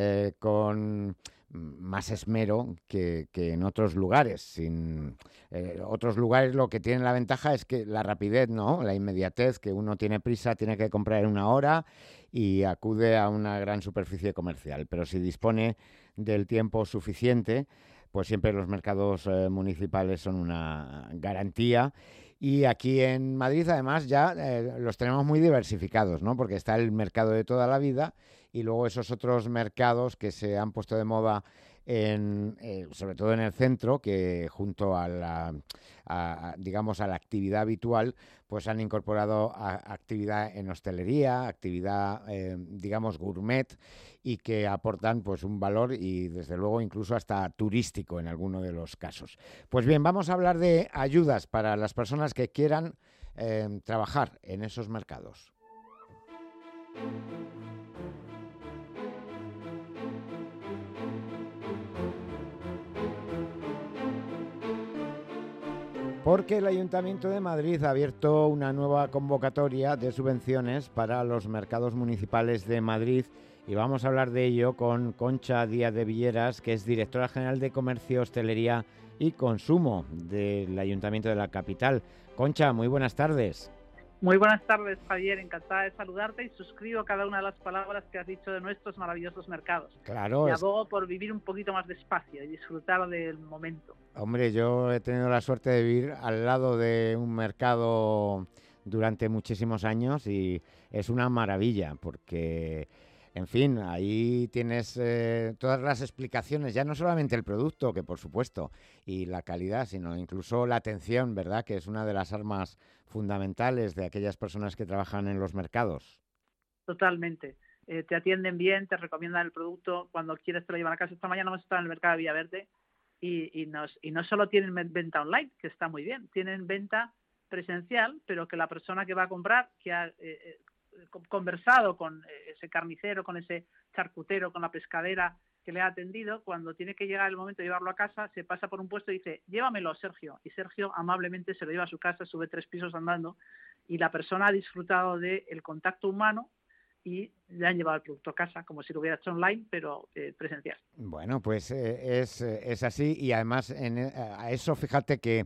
Speaker 2: con más esmero que en otros lugares. Otros lugares lo que tienen la ventaja es que la rapidez, ¿no? La inmediatez, que uno tiene prisa, tiene que comprar en una hora y acude a una gran superficie comercial. Pero si dispone del tiempo suficiente, pues siempre los mercados municipales son una garantía. Y aquí en Madrid, además, ya los tenemos muy diversificados, ¿no? Porque está el mercado de toda la vida y luego esos otros mercados que se han puesto de moda, sobre todo en el centro, que junto a la actividad habitual, pues han incorporado actividad en hostelería, actividad, gourmet, y que aportan pues un valor y, desde luego, incluso hasta turístico en alguno de los casos. Pues bien, vamos a hablar de ayudas para las personas que quieran trabajar en esos mercados. Porque el Ayuntamiento de Madrid ha abierto una nueva convocatoria de subvenciones para los mercados municipales de Madrid y vamos a hablar de ello con Concha Díaz de Villeras, que es directora general de Comercio, Hostelería y Consumo del Ayuntamiento de la capital. Concha, muy buenas tardes.
Speaker 14: Muy buenas tardes, Javier. Encantada de saludarte y suscribo cada una de las palabras que has dicho de nuestros maravillosos mercados.
Speaker 2: Claro.
Speaker 14: Y abogo por vivir un poquito más despacio y disfrutar del momento.
Speaker 2: Hombre, yo he tenido la suerte de vivir al lado de un mercado durante muchísimos años y es una maravilla porque, en fin, ahí tienes todas las explicaciones, ya no solamente el producto, que por supuesto, y la calidad, sino incluso la atención, ¿verdad?, que es una de las armas fundamentales de aquellas personas que trabajan en los mercados.
Speaker 14: Totalmente. Te atienden bien, te recomiendan el producto, cuando quieres te lo llevan a casa. Esta mañana hemos estado en el mercado de Villaverde y no solo tienen venta online, que está muy bien, tienen venta presencial, pero que la persona que va a comprar, que ha conversado con ese carnicero, con ese charcutero, con la pescadera que le ha atendido, cuando tiene que llegar el momento de llevarlo a casa, se pasa por un puesto y dice, llévamelo, Sergio. Y Sergio amablemente se lo lleva a su casa, sube 3 pisos andando y la persona ha disfrutado del contacto humano y le han llevado el producto a casa, como si lo hubiera hecho online, pero presencial.
Speaker 2: Bueno, pues es así y además a eso fíjate que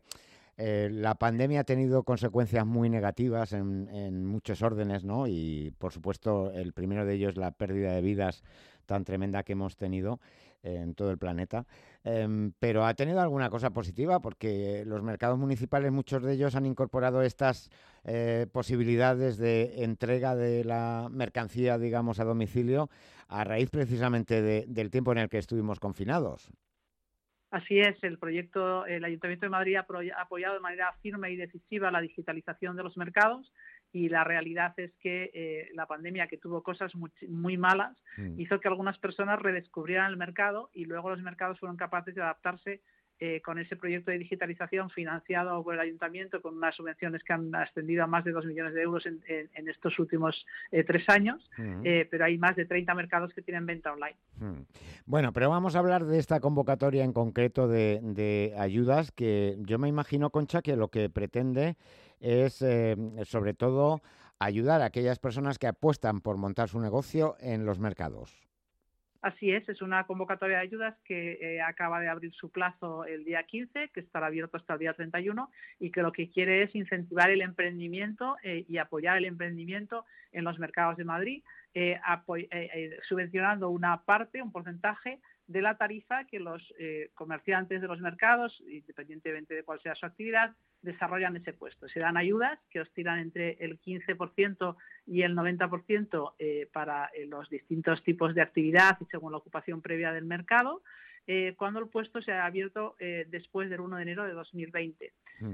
Speaker 2: la pandemia ha tenido consecuencias muy negativas en muchos órdenes, ¿no? Y, por supuesto, el primero de ellos, la pérdida de vidas tan tremenda que hemos tenido en todo el planeta. Pero ha tenido alguna cosa positiva porque los mercados municipales, muchos de ellos han incorporado estas posibilidades de entrega de la mercancía, digamos, a domicilio a raíz precisamente del tiempo en el que estuvimos confinados.
Speaker 14: Así es, el Ayuntamiento de Madrid ha apoyado de manera firme y decisiva la digitalización de los mercados, y la realidad es que la pandemia, que tuvo cosas muy malas, hizo que algunas personas redescubrieran el mercado, y luego los mercados fueron capaces de adaptarse con ese proyecto de digitalización financiado por el Ayuntamiento, con unas subvenciones que han ascendido a más de 2 millones de euros en estos últimos 3 años, pero hay más de 30 mercados que tienen venta online.
Speaker 2: Bueno, pero vamos a hablar de esta convocatoria en concreto de ayudas, que yo me imagino, Concha, que lo que pretende es, sobre todo, ayudar a aquellas personas que apuestan por montar su negocio en los mercados.
Speaker 14: Así es una convocatoria de ayudas que acaba de abrir su plazo el día 15, que estará abierto hasta el día 31, y que lo que quiere es incentivar el emprendimiento y apoyar el emprendimiento en los mercados de Madrid, subvencionando una parte, un porcentaje de la tarifa que los comerciantes de los mercados, independientemente de cuál sea su actividad, desarrollan ese puesto. Se dan ayudas que oscilan entre el 15% y el 90% para los distintos tipos de actividad y según la ocupación previa del mercado, cuando el puesto se ha abierto después del 1 de enero de 2020.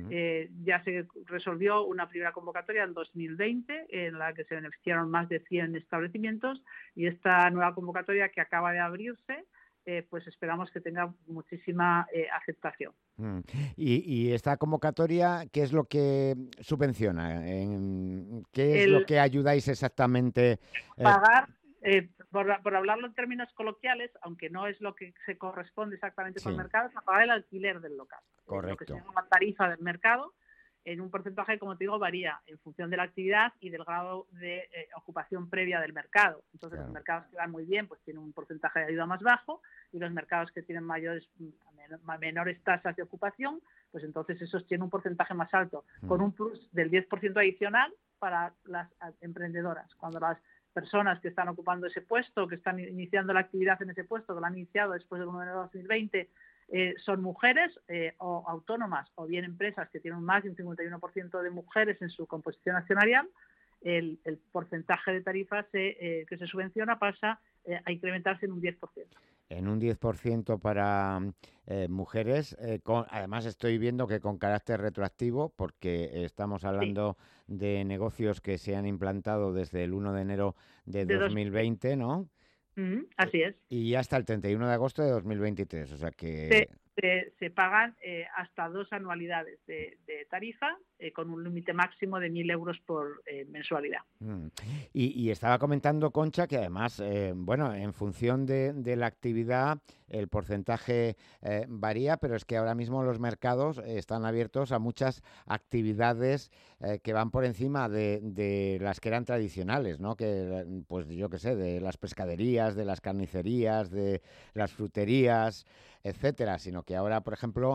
Speaker 14: Ya se resolvió una primera convocatoria en 2020 en la que se beneficiaron más de 100 establecimientos, y esta nueva convocatoria que acaba de abrirse, pues esperamos que tenga muchísima aceptación.
Speaker 2: ¿Y esta convocatoria qué es lo que subvenciona? ¿Qué es lo que ayudáis exactamente?
Speaker 14: Pagar, por hablarlo en términos coloquiales, aunque no es lo que se corresponde exactamente con el mercado, es a pagar el alquiler del local.
Speaker 2: Correcto.
Speaker 14: Lo que se llama la tarifa del mercado, en un porcentaje, como te digo, varía en función de la actividad y del grado de ocupación previa del mercado. Entonces, los mercados que van muy bien pues tienen un porcentaje de ayuda más bajo, y los mercados que tienen menores tasas de ocupación, pues entonces esos tienen un porcentaje más alto, con un plus del 10% adicional para las emprendedoras. Cuando las personas que están ocupando ese puesto, que están iniciando la actividad en ese puesto, que lo han iniciado después del 1 de enero de 2020, son mujeres o autónomas, o bien empresas que tienen más de un 51% de mujeres en su composición accionarial, el porcentaje de tarifas que se subvenciona pasa a incrementarse en un 10%.
Speaker 2: En un 10% para mujeres, además estoy viendo que con carácter retroactivo, porque estamos hablando de negocios que se han implantado desde el 1 de enero de 2020, ¿no?
Speaker 14: Así es.
Speaker 2: Y hasta el 31 de agosto de 2023, o sea que...
Speaker 14: Se pagan hasta 2 anualidades de tarifa, con un límite máximo de 1.000 euros por mensualidad.
Speaker 2: Y estaba comentando, Concha, que además, bueno, en función de la actividad, el porcentaje varía, pero es que ahora mismo los mercados están abiertos a muchas actividades que van por encima de las que eran tradicionales, ¿no? Que, pues yo qué sé, de las pescaderías, de las carnicerías, de las fruterías, etcétera, sino que ahora, por ejemplo,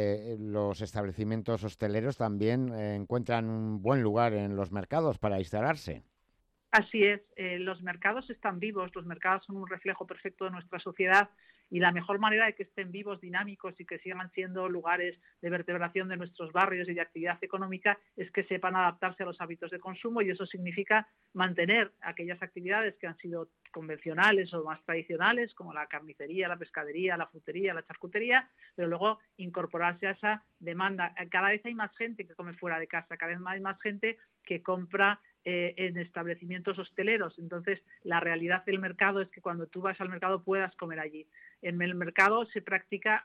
Speaker 2: los establecimientos hosteleros también encuentran un buen lugar en los mercados para instalarse.
Speaker 14: Así es, los mercados están vivos, los mercados son un reflejo perfecto de nuestra sociedad, y la mejor manera de que estén vivos, dinámicos y que sigan siendo lugares de vertebración de nuestros barrios y de actividad económica es que sepan adaptarse a los hábitos de consumo, y eso significa mantener aquellas actividades que han sido convencionales o más tradicionales, como la carnicería, la pescadería, la frutería, la charcutería, pero luego incorporarse a esa demanda. Cada vez hay más gente que come fuera de casa, cada vez hay más gente que compra en establecimientos hosteleros. Entonces, la realidad del mercado es que cuando tú vas al mercado puedas comer allí. En el mercado se practica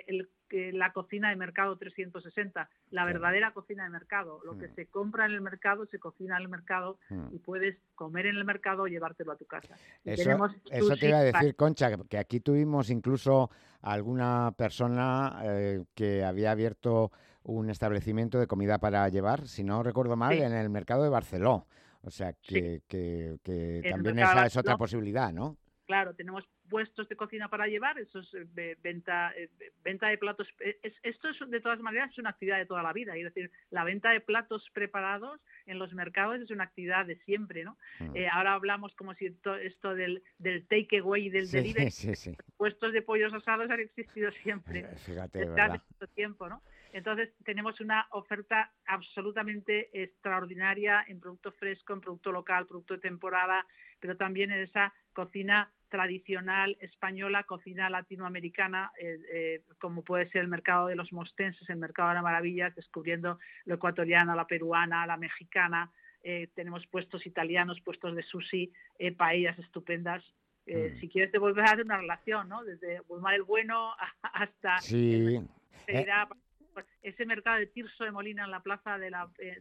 Speaker 14: la cocina de mercado 360, la verdadera cocina de mercado. Lo que se compra en el mercado se cocina en el mercado, y puedes comer en el mercado o llevártelo a tu casa.
Speaker 2: Eso te iba a decir, Concha, que aquí tuvimos incluso alguna persona que había abierto un establecimiento de comida para llevar, si no recuerdo mal, en el mercado de Barceló. O sea que también esa es otra posibilidad, ¿no?
Speaker 14: Claro, tenemos puestos de cocina para llevar, eso es venta de platos. Esto es, de todas maneras, es una actividad de toda la vida. Es decir, la venta de platos preparados en los mercados es una actividad de siempre, ¿no? Ahora hablamos como si esto del take away, del delivery.
Speaker 2: Sí.
Speaker 14: Puestos de pollos asados han existido siempre.
Speaker 2: Fíjate,
Speaker 14: desde hace mucho tiempo, ¿no? Entonces tenemos una oferta absolutamente extraordinaria en producto fresco, en producto local, producto de temporada, pero también en esa cocina tradicional española, cocina latinoamericana, como puede ser el mercado de los mostenses, el mercado de las maravillas, descubriendo lo ecuatoriana, la peruana, la mexicana. Tenemos puestos italianos, puestos de sushi, paellas estupendas. Si quieres te volver a hacer una relación, ¿no? Desde Bulmar el Bueno hasta
Speaker 2: Sí.
Speaker 14: ese mercado de Tirso de Molina en la plaza de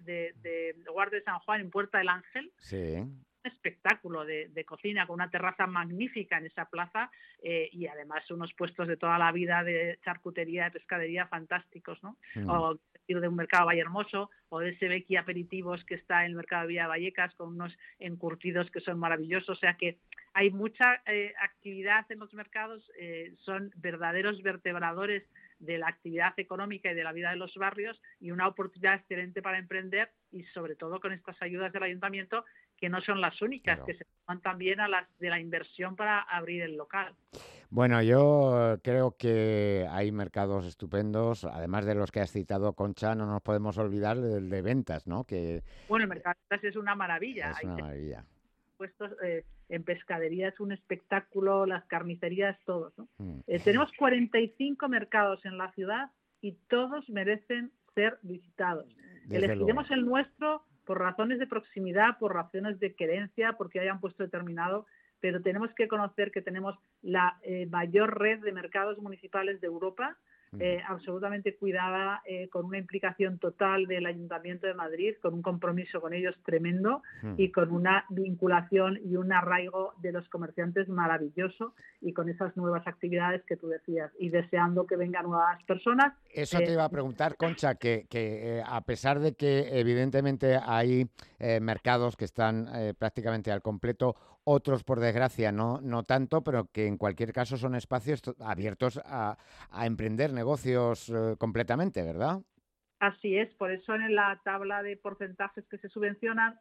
Speaker 14: Guardia de San Juan, en Puerta del Ángel.
Speaker 2: Sí.
Speaker 14: Un espectáculo de cocina con una terraza magnífica en esa plaza y además unos puestos de toda la vida de charcutería, de pescadería fantásticos, ¿no? O de un mercado Vallehermoso o de ese Becky Aperitivos que está en el mercado de Villa Vallecas con unos encurtidos que son maravillosos. O sea que hay mucha actividad en los mercados, son verdaderos vertebradores de la actividad económica y de la vida de los barrios y una oportunidad excelente para emprender y sobre todo con estas ayudas del ayuntamiento que no son las únicas, que se suman también a las de la inversión para abrir el local.
Speaker 2: Bueno, yo creo que hay mercados estupendos, además de los que has citado, Concha, no nos podemos olvidar del de ventas, ¿no? Que
Speaker 14: bueno, el mercado de ventas es una maravilla.
Speaker 2: es una maravilla.
Speaker 14: Puestos en pescadería es un espectáculo, las carnicerías, todos, ¿no? Tenemos 45 mercados en la ciudad y todos merecen ser visitados. Elegiremos el nuestro por razones de proximidad, por razones de querencia, porque hayan puesto determinado, pero tenemos que conocer que tenemos la mayor red de mercados municipales de Europa, absolutamente cuidada, con una implicación total del Ayuntamiento de Madrid, con un compromiso con ellos tremendo y con una vinculación y un arraigo de los comerciantes maravilloso y con esas nuevas actividades que tú decías y deseando que vengan nuevas personas.
Speaker 2: Eso te iba a preguntar, Concha, que a pesar de que evidentemente hay mercados que están prácticamente al completo, otros por desgracia no tanto, pero que en cualquier caso son espacios abiertos a emprender negocios completamente, ¿verdad?
Speaker 14: Así es, por eso en la tabla de porcentajes que se subvencionan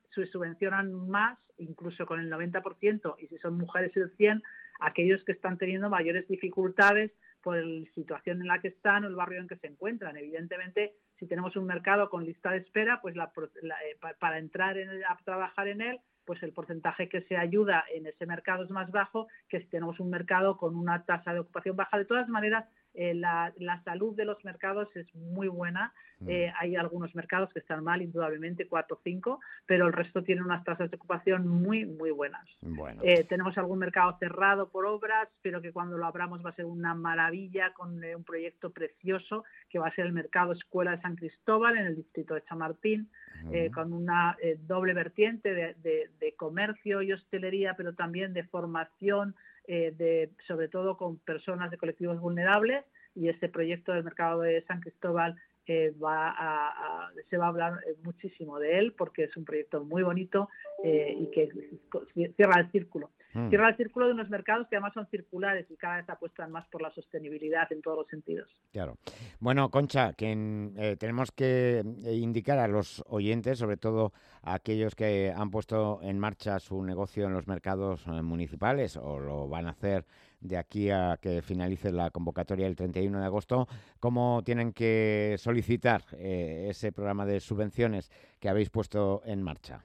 Speaker 14: más, incluso con el 90%, y si son mujeres el 100%, aquellos que están teniendo mayores dificultades por la situación en la que están o el barrio en que se encuentran. Evidentemente, si tenemos un mercado con lista de espera, pues para entrar a trabajar en él, pues el porcentaje que se ayuda en ese mercado es más bajo que si tenemos un mercado con una tasa de ocupación baja. De todas maneras, la salud de los mercados es muy buena. Hay algunos mercados que están mal, indudablemente 4 o 5, pero el resto tienen unas tasas de ocupación muy, muy buenas.
Speaker 2: Bueno.
Speaker 14: Tenemos algún mercado cerrado por obras, pero que cuando lo abramos va a ser una maravilla con un proyecto precioso que va a ser el mercado Escuela de San Cristóbal en el distrito de Chamartín, con una doble vertiente de comercio y hostelería, pero también de formación, sobre todo con personas de colectivos vulnerables, y este proyecto del mercado de San Cristóbal se va a hablar muchísimo de él porque es un proyecto muy bonito y que cierra el círculo. Cierra el círculo de unos mercados que además son circulares y cada vez apuestan más por la sostenibilidad en todos los sentidos.
Speaker 2: Claro. Bueno, Concha, que tenemos que indicar a los oyentes, sobre todo a aquellos que han puesto en marcha su negocio en los mercados municipales o lo van a hacer de aquí a que finalice la convocatoria el 31 de agosto, cómo tienen que solicitar ese programa de subvenciones que habéis puesto en marcha.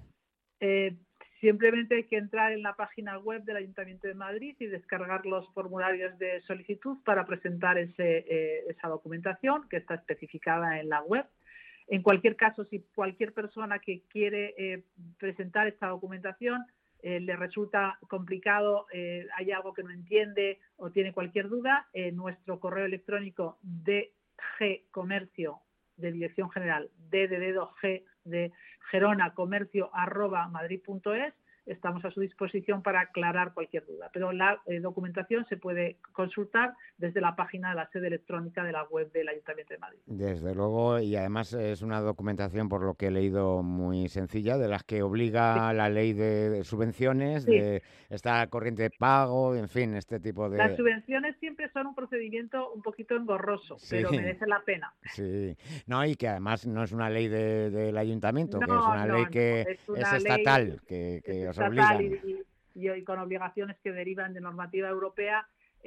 Speaker 14: Simplemente hay que entrar en la página web del Ayuntamiento de Madrid y descargar los formularios de solicitud para presentar esa documentación que está especificada en la web. En cualquier caso, si cualquier persona que quiere presentar esta documentación le resulta complicado, hay algo que no entiende o tiene cualquier duda, nuestro correo electrónico dgcomercio de dirección general, D de dedo, G de Gerona, comercio @madrid.es. Estamos a su disposición para aclarar cualquier duda. Pero la documentación se puede consultar desde la página de la sede electrónica de la web del Ayuntamiento de Madrid.
Speaker 2: Desde luego, y además es una documentación, por lo que he leído, muy sencilla, de las que obliga la ley de subvenciones, de estar corriente de pago, en fin, este tipo de...
Speaker 14: Las subvenciones siempre son un procedimiento un poquito engorroso, pero merece la pena.
Speaker 2: Sí, no, y que además no es una ley del Ayuntamiento, que es una ley que es estatal, que os obligan.
Speaker 14: Y con obligaciones que derivan de normativa europea,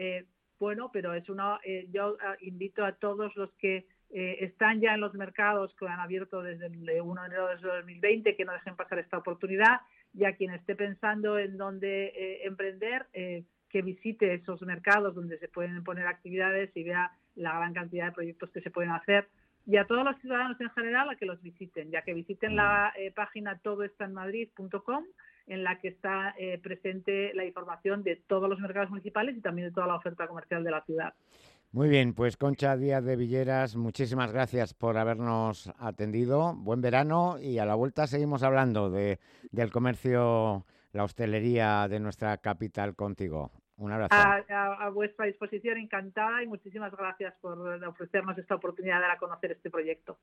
Speaker 14: pero es yo invito a todos los que están ya en los mercados que han abierto desde el 1 de enero de 2020 que no dejen pasar esta oportunidad, y a quien esté pensando en dónde emprender, que visite esos mercados donde se pueden poner actividades y vea la gran cantidad de proyectos que se pueden hacer. Y a todos los ciudadanos en general a que los visiten, ya que visiten la página todoestaenmadrid.com, en la que está presente la información de todos los mercados municipales y también de toda la oferta comercial de la ciudad.
Speaker 2: Muy bien, pues Concha Díaz de Villeras, muchísimas gracias por habernos atendido. Buen verano y a la vuelta seguimos hablando del comercio, la hostelería de nuestra capital contigo. Un abrazo.
Speaker 14: A vuestra disposición, encantada, y muchísimas gracias por ofrecernos esta oportunidad de dar a conocer este proyecto.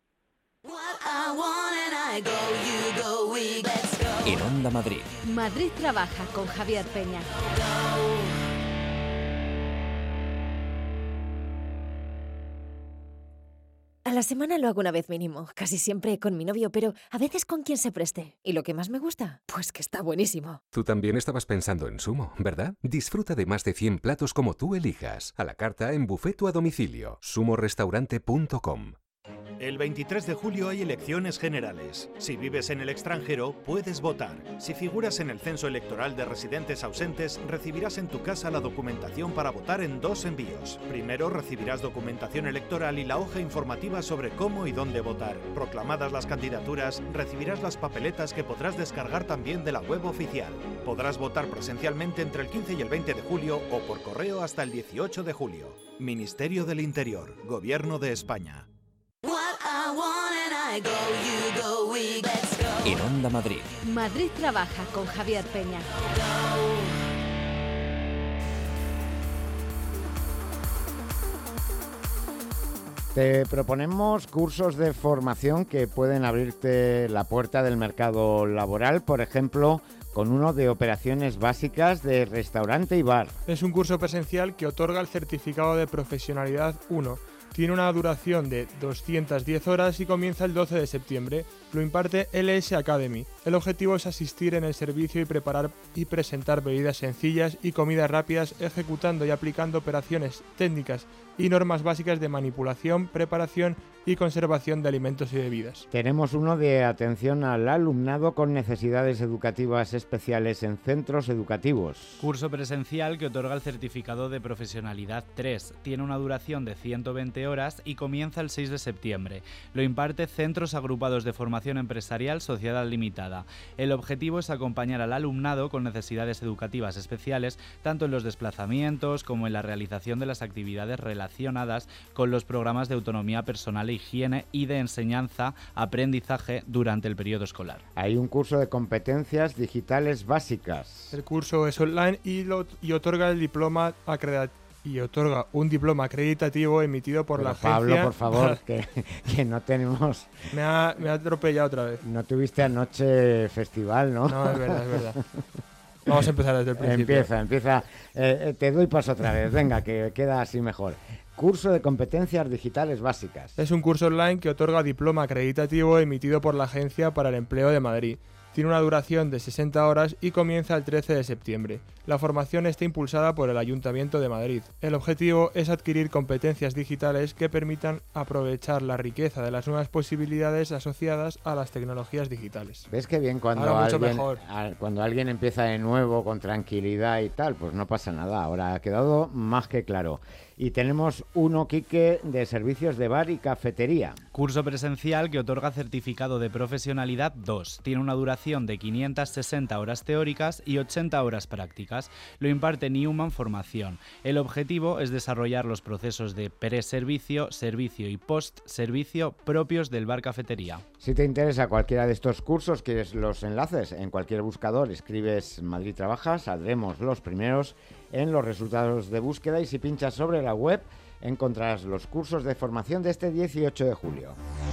Speaker 1: En Onda Madrid.
Speaker 5: Madrid trabaja con Javier Peña.
Speaker 15: A la semana lo hago una vez mínimo, casi siempre con mi novio, pero a veces con quien se preste. ¿Y lo que más me gusta? Pues que está buenísimo.
Speaker 16: Tú también estabas pensando en Sumo, ¿verdad? Disfruta de más de 100 platos como tú elijas, a la carta, en buffet o a domicilio. sumorestaurante.com.
Speaker 17: El 23 de julio hay elecciones generales. Si vives en el extranjero, puedes votar. Si figuras en el censo electoral de residentes ausentes, recibirás en tu casa la documentación para votar en 2 envíos. Primero recibirás documentación electoral y la hoja informativa sobre cómo y dónde votar. Proclamadas las candidaturas, recibirás las papeletas que podrás descargar también de la web oficial. Podrás votar presencialmente entre el 15 y el 20 de julio o por correo hasta el 18 de julio. Ministerio del Interior, Gobierno de España.
Speaker 1: En Onda Madrid.
Speaker 5: Madrid trabaja con Javier Peña.
Speaker 2: Te proponemos cursos de formación que pueden abrirte la puerta del mercado laboral, por ejemplo, con uno de operaciones básicas de restaurante y bar.
Speaker 3: Es un curso presencial que otorga el certificado de profesionalidad 1. Tiene una duración de 210 horas y comienza el 12 de septiembre. Lo imparte LS Academy. El objetivo es asistir en el servicio y preparar y presentar bebidas sencillas y comidas rápidas, ejecutando y aplicando operaciones técnicas y normas básicas de manipulación, preparación y conservación de alimentos y bebidas.
Speaker 2: Tenemos uno de atención al alumnado con necesidades educativas especiales en centros educativos.
Speaker 4: Curso presencial que otorga el certificado de profesionalidad 3. Tiene una duración de 120 horas y comienza el 6 de septiembre. Lo imparte Centros Agrupados de Formación Empresarial Sociedad Limitada. El objetivo es acompañar al alumnado con necesidades educativas especiales, tanto en los desplazamientos como en la realización de las actividades relacionadas con los programas de autonomía personal e higiene y de enseñanza-aprendizaje durante el periodo escolar.
Speaker 2: Hay un curso de competencias digitales básicas.
Speaker 3: El curso es online y otorga el diploma un diploma acreditativo emitido por la agencia.
Speaker 2: Pablo, por favor, que no tenemos...
Speaker 3: Me ha atropellado otra vez.
Speaker 2: No tuviste anoche festival, ¿no?
Speaker 3: No, es verdad, es verdad. Vamos a empezar desde el principio.
Speaker 2: Empieza. Te doy paso otra vez, venga, que queda así mejor. Curso de competencias digitales básicas.
Speaker 3: Es un curso online que otorga diploma acreditativo emitido por la Agencia para el Empleo de Madrid. Tiene una duración de 60 horas y comienza el 13 de septiembre. La formación está impulsada por el Ayuntamiento de Madrid. El objetivo es adquirir competencias digitales que permitan aprovechar la riqueza de las nuevas posibilidades asociadas a las tecnologías digitales.
Speaker 2: ¿Ves qué bien cuando alguien empieza de nuevo con tranquilidad y tal? Pues no pasa nada, ahora ha quedado más que claro. Y tenemos uno, Quique, de servicios de bar y cafetería.
Speaker 4: Curso presencial que otorga certificado de profesionalidad 2. Tiene una duración de 560 horas teóricas y 80 horas prácticas. Lo imparte Newman Formación. El objetivo es desarrollar los procesos de pre-servicio, servicio y post-servicio propios del bar-cafetería.
Speaker 2: Si te interesa cualquiera de estos cursos, quieres los enlaces, en cualquier buscador escribes Madrid Trabaja, saldremos los primeros en los resultados de búsqueda y si pinchas sobre la web encontrarás los cursos de formación de este 18 de julio.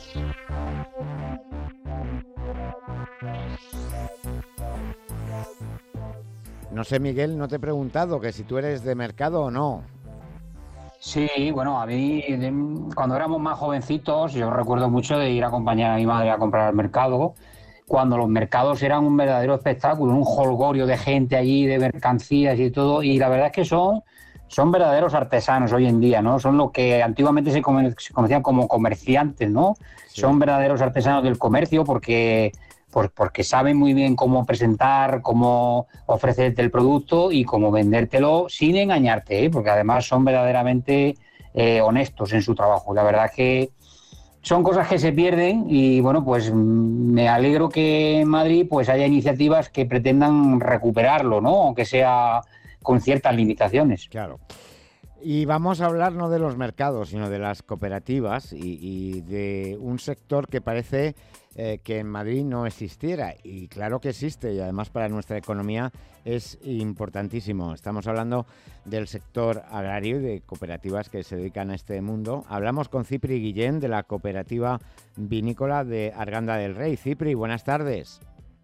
Speaker 2: No sé, Miguel, no te he preguntado que si tú eres de mercado o no.
Speaker 13: Sí, bueno, a mí cuando éramos más jovencitos yo recuerdo mucho de ir a acompañar a mi madre a comprar al mercado, cuando los mercados eran un verdadero espectáculo, un jolgorio de gente allí, de mercancías y todo, y la verdad es que son verdaderos artesanos hoy en día, ¿no? Son lo que antiguamente se conocían como comerciantes, ¿no? Sí. Son verdaderos artesanos del comercio porque pues porque saben muy bien cómo presentar, cómo ofrecerte el producto y cómo vendértelo sin engañarte, ¿eh? Porque además son verdaderamente honestos en su trabajo. La verdad que son cosas que se pierden y bueno, pues me alegro que en Madrid pues haya iniciativas que pretendan recuperarlo, ¿no? Aunque sea con ciertas limitaciones.
Speaker 2: Claro. Y vamos a hablar no de los mercados, sino de las cooperativas y de un sector que parece que en Madrid no existiera. Y claro que existe, y además para nuestra economía es importantísimo. Estamos hablando del sector agrario y de cooperativas que se dedican a este mundo. Hablamos con Cipri Guillén, de la cooperativa vinícola de Arganda del Rey. Cipri, buenas tardes.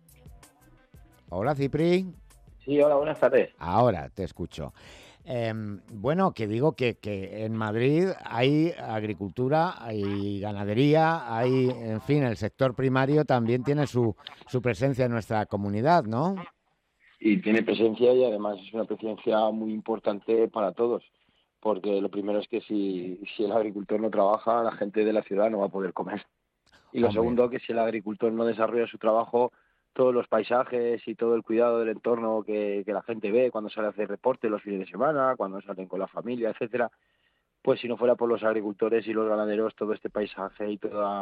Speaker 2: Hola, Cipri.
Speaker 18: Sí, hola, buenas tardes.
Speaker 2: Ahora te escucho. Bueno, que digo que en Madrid hay agricultura, hay ganadería, hay, en fin, el sector primario también tiene su presencia en nuestra comunidad, ¿no?
Speaker 18: Y tiene presencia y además es una presencia muy importante para todos, porque lo primero es que si el agricultor no trabaja, la gente de la ciudad no va a poder comer. Y lo segundo, que si el agricultor no desarrolla su trabajo, todos los paisajes y todo el cuidado del entorno que la gente ve cuando sale a hacer deporte los fines de semana, cuando salen con la familia, etcétera, pues si no fuera por los agricultores y los ganaderos, todo este paisaje y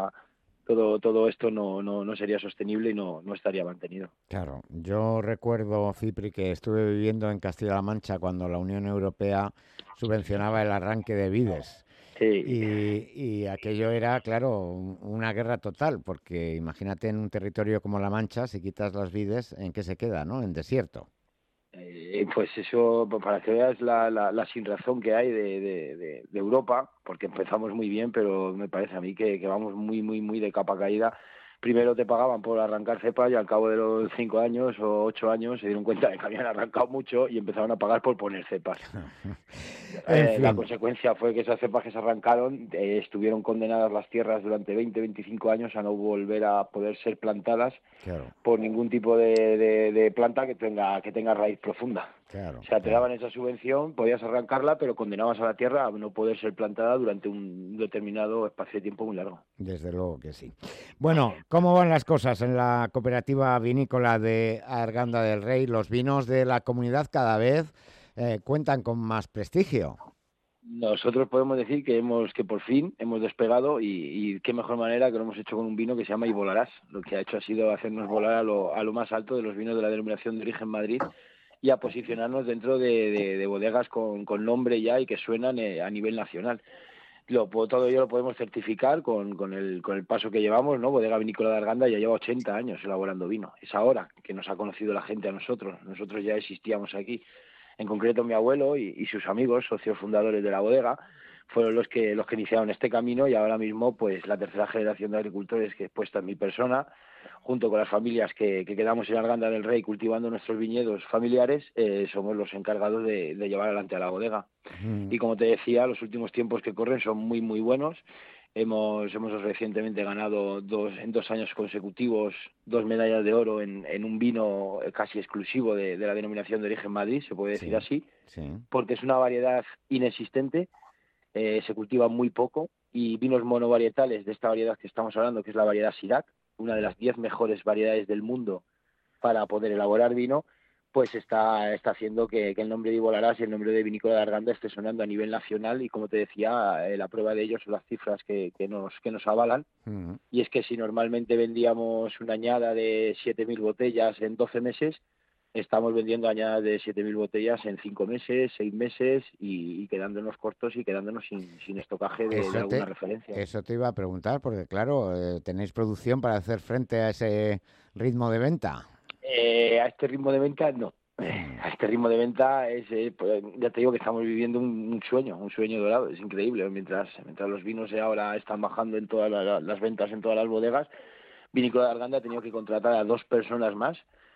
Speaker 18: todo esto no sería sostenible y no estaría mantenido.
Speaker 2: Claro, yo recuerdo, Cipri, que estuve viviendo en Castilla-La Mancha cuando la Unión Europea subvencionaba el arranque de vides.
Speaker 18: Sí.
Speaker 2: Y aquello era, claro, una guerra total, porque imagínate en un territorio como La Mancha, si quitas las vides, ¿en qué se queda, no? En desierto.
Speaker 18: Pues eso, para que veas la sinrazón que hay de Europa, porque empezamos muy bien, pero me parece a mí que vamos muy de capa caída. Primero te pagaban por arrancar cepas y al cabo de los 5 años o 8 años se dieron cuenta de que habían arrancado mucho y empezaron a pagar por poner cepas. La consecuencia fue que esas cepas que se arrancaron estuvieron condenadas las tierras durante 20-25 años a no volver a poder ser plantadas por ningún tipo de planta que tenga raíz profunda.
Speaker 2: Claro,
Speaker 18: o sea, te daban esa subvención, podías arrancarla, pero condenabas a la tierra a no poder ser plantada durante un determinado espacio de tiempo muy largo.
Speaker 2: Desde luego que sí. Bueno, ¿cómo van las cosas en la cooperativa vinícola de Arganda del Rey? Los vinos de la comunidad cada vez cuentan con más prestigio.
Speaker 18: Nosotros podemos decir que por fin hemos despegado y qué mejor manera que lo hemos hecho con un vino que se llama Ivolarás. Lo que ha hecho ha sido hacernos volar a lo más alto de los vinos de la denominación de origen Madrid y a posicionarnos dentro de bodegas con nombre ya y que suenan a nivel nacional. Todo ello lo podemos certificar con el paso que llevamos, ¿no? Bodega Vinícola de Arganda ya lleva 80 años elaborando vino. Es ahora que nos ha conocido la gente a nosotros. Nosotros ya existíamos aquí. En concreto, mi abuelo y sus amigos, socios fundadores de la bodega, fueron los que iniciaron este camino y ahora mismo pues la tercera generación de agricultores que es puesta en mi persona, junto con las familias que quedamos en Arganda del Rey cultivando nuestros viñedos familiares, somos los encargados de llevar adelante a la bodega. Y como te decía, los últimos tiempos que corren son muy buenos. Hemos recientemente ganado en 2 años consecutivos 2 medallas de oro en un vino casi exclusivo de la denominación de origen Madrid, se puede decir así, porque es una variedad inexistente. Se cultiva muy poco y vinos monovarietales de esta variedad que estamos hablando, que es la variedad Sirac, una de las 10 mejores variedades del mundo para poder elaborar vino, pues está haciendo que el nombre de Ivolarás y el nombre de Vinícola de Arganda esté sonando a nivel nacional y, como te decía, la prueba de ello son las cifras que nos avalan. Y es que si normalmente vendíamos una añada de 7.000 botellas en 12 meses, estamos vendiendo añadas de 7.000 botellas en 5 meses, 6 meses y quedándonos cortos y quedándonos sin estocaje de alguna referencia.
Speaker 2: Eso te iba a preguntar, porque claro, ¿tenéis producción para hacer frente a ese ritmo de venta?
Speaker 18: A este ritmo de venta, no. A este ritmo de venta pues, ya te digo que estamos viviendo un sueño dorado, es increíble. Mientras los vinos ahora están bajando en todas las ventas en todas las bodegas, Vinícola de Arganda ha tenido que contratar a 2 personas más,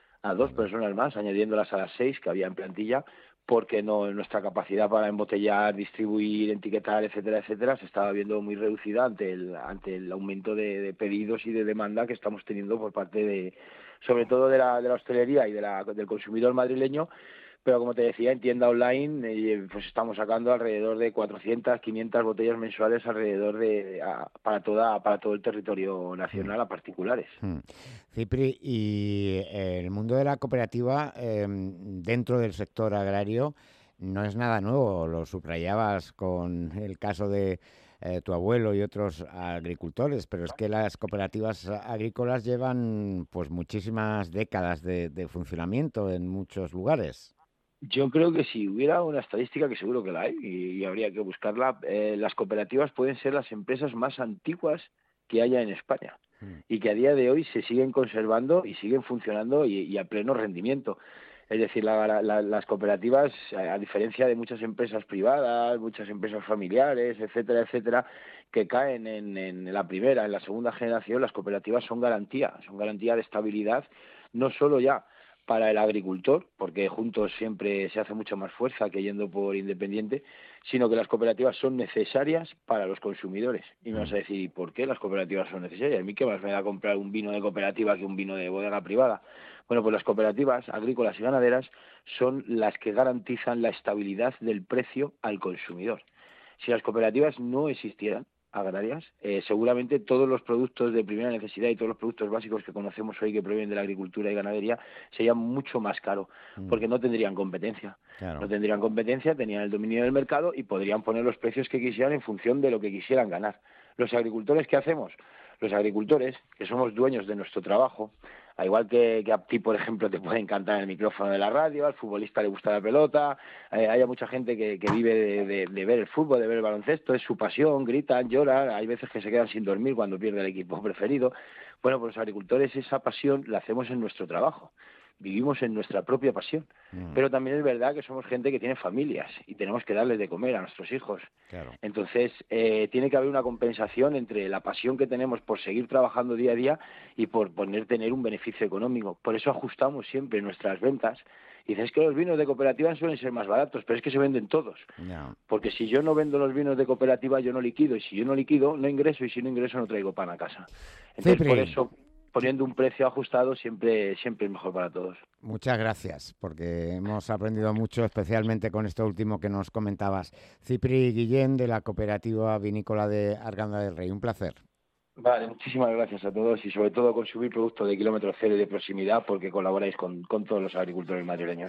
Speaker 18: añadiéndolas a las 6 que había en plantilla, porque nuestra capacidad para embotellar, distribuir, etiquetar, etcétera, se estaba viendo muy reducida ante el aumento de pedidos y de demanda que estamos teniendo por parte sobre todo de la hostelería y del consumidor madrileño, pero como te decía, en tienda online pues estamos sacando alrededor de 400, 500 botellas mensuales alrededor para todo el territorio nacional a particulares.
Speaker 2: Cipri, y el mundo de la cooperativa dentro del sector agrario no es nada nuevo, lo subrayabas con el caso de tu abuelo y otros agricultores, pero es que las cooperativas agrícolas llevan pues muchísimas décadas de funcionamiento en muchos lugares.
Speaker 18: Yo creo que si hubiera una estadística, que seguro que la hay y habría que buscarla, las cooperativas pueden ser las empresas más antiguas que haya en España y que a día de hoy se siguen conservando y siguen funcionando y a pleno rendimiento. Es decir, las cooperativas, a diferencia de muchas empresas privadas, muchas empresas familiares, etcétera, etcétera, que caen en la primera, en la segunda generación, las cooperativas son garantía de estabilidad, no solo ya para el agricultor, porque juntos siempre se hace mucho más fuerza que yendo por independiente, sino que las cooperativas son necesarias para los consumidores. Y me vas a decir, ¿y por qué las cooperativas son necesarias? ¿A mí qué más me da comprar un vino de cooperativa que un vino de bodega privada? Bueno, pues las cooperativas agrícolas y ganaderas son las que garantizan la estabilidad del precio al consumidor. Si las cooperativas no existieran, agrarias, seguramente todos los productos de primera necesidad y todos los productos básicos que conocemos hoy que provienen de la agricultura y ganadería serían mucho más caros, porque no tendrían competencia. Claro. No tendrían competencia, tenían el dominio del mercado y podrían poner los precios que quisieran en función de lo que quisieran ganar. Los agricultores, ¿qué hacemos? Los agricultores, que somos dueños de nuestro trabajo, al igual que a ti, por ejemplo, te puede encantar el micrófono de la radio, al futbolista le gusta la pelota, hay mucha gente que vive de ver el fútbol, de ver el baloncesto, es su pasión, gritan, lloran, hay veces que se quedan sin dormir cuando pierde el equipo preferido. Bueno, pues los agricultores esa pasión la hacemos en nuestro trabajo, vivimos en nuestra propia pasión, pero también es verdad que somos gente que tiene familias y tenemos que darles de comer a nuestros hijos. Claro. Entonces, tiene que haber una compensación entre la pasión que tenemos por seguir trabajando día a día y por tener un beneficio económico. Por eso ajustamos siempre nuestras ventas. Y dices que los vinos de cooperativa suelen ser más baratos, pero es que se venden todos. No. Porque si yo no vendo los vinos de cooperativa, yo no liquido. Y si yo no liquido, no ingreso. Y si no ingreso, no traigo pan a casa. Entonces, Cipri, por eso, poniendo un precio ajustado siempre es mejor para todos.
Speaker 2: Muchas gracias, porque hemos aprendido mucho, especialmente con esto último que nos comentabas. Cipri Guillén, de la Cooperativa Vinícola de Arganda del Rey. Un placer.
Speaker 18: Vale, muchísimas gracias a todos y sobre todo consumir productos de kilómetro cero y de proximidad porque colaboráis con todos los agricultores madrileños.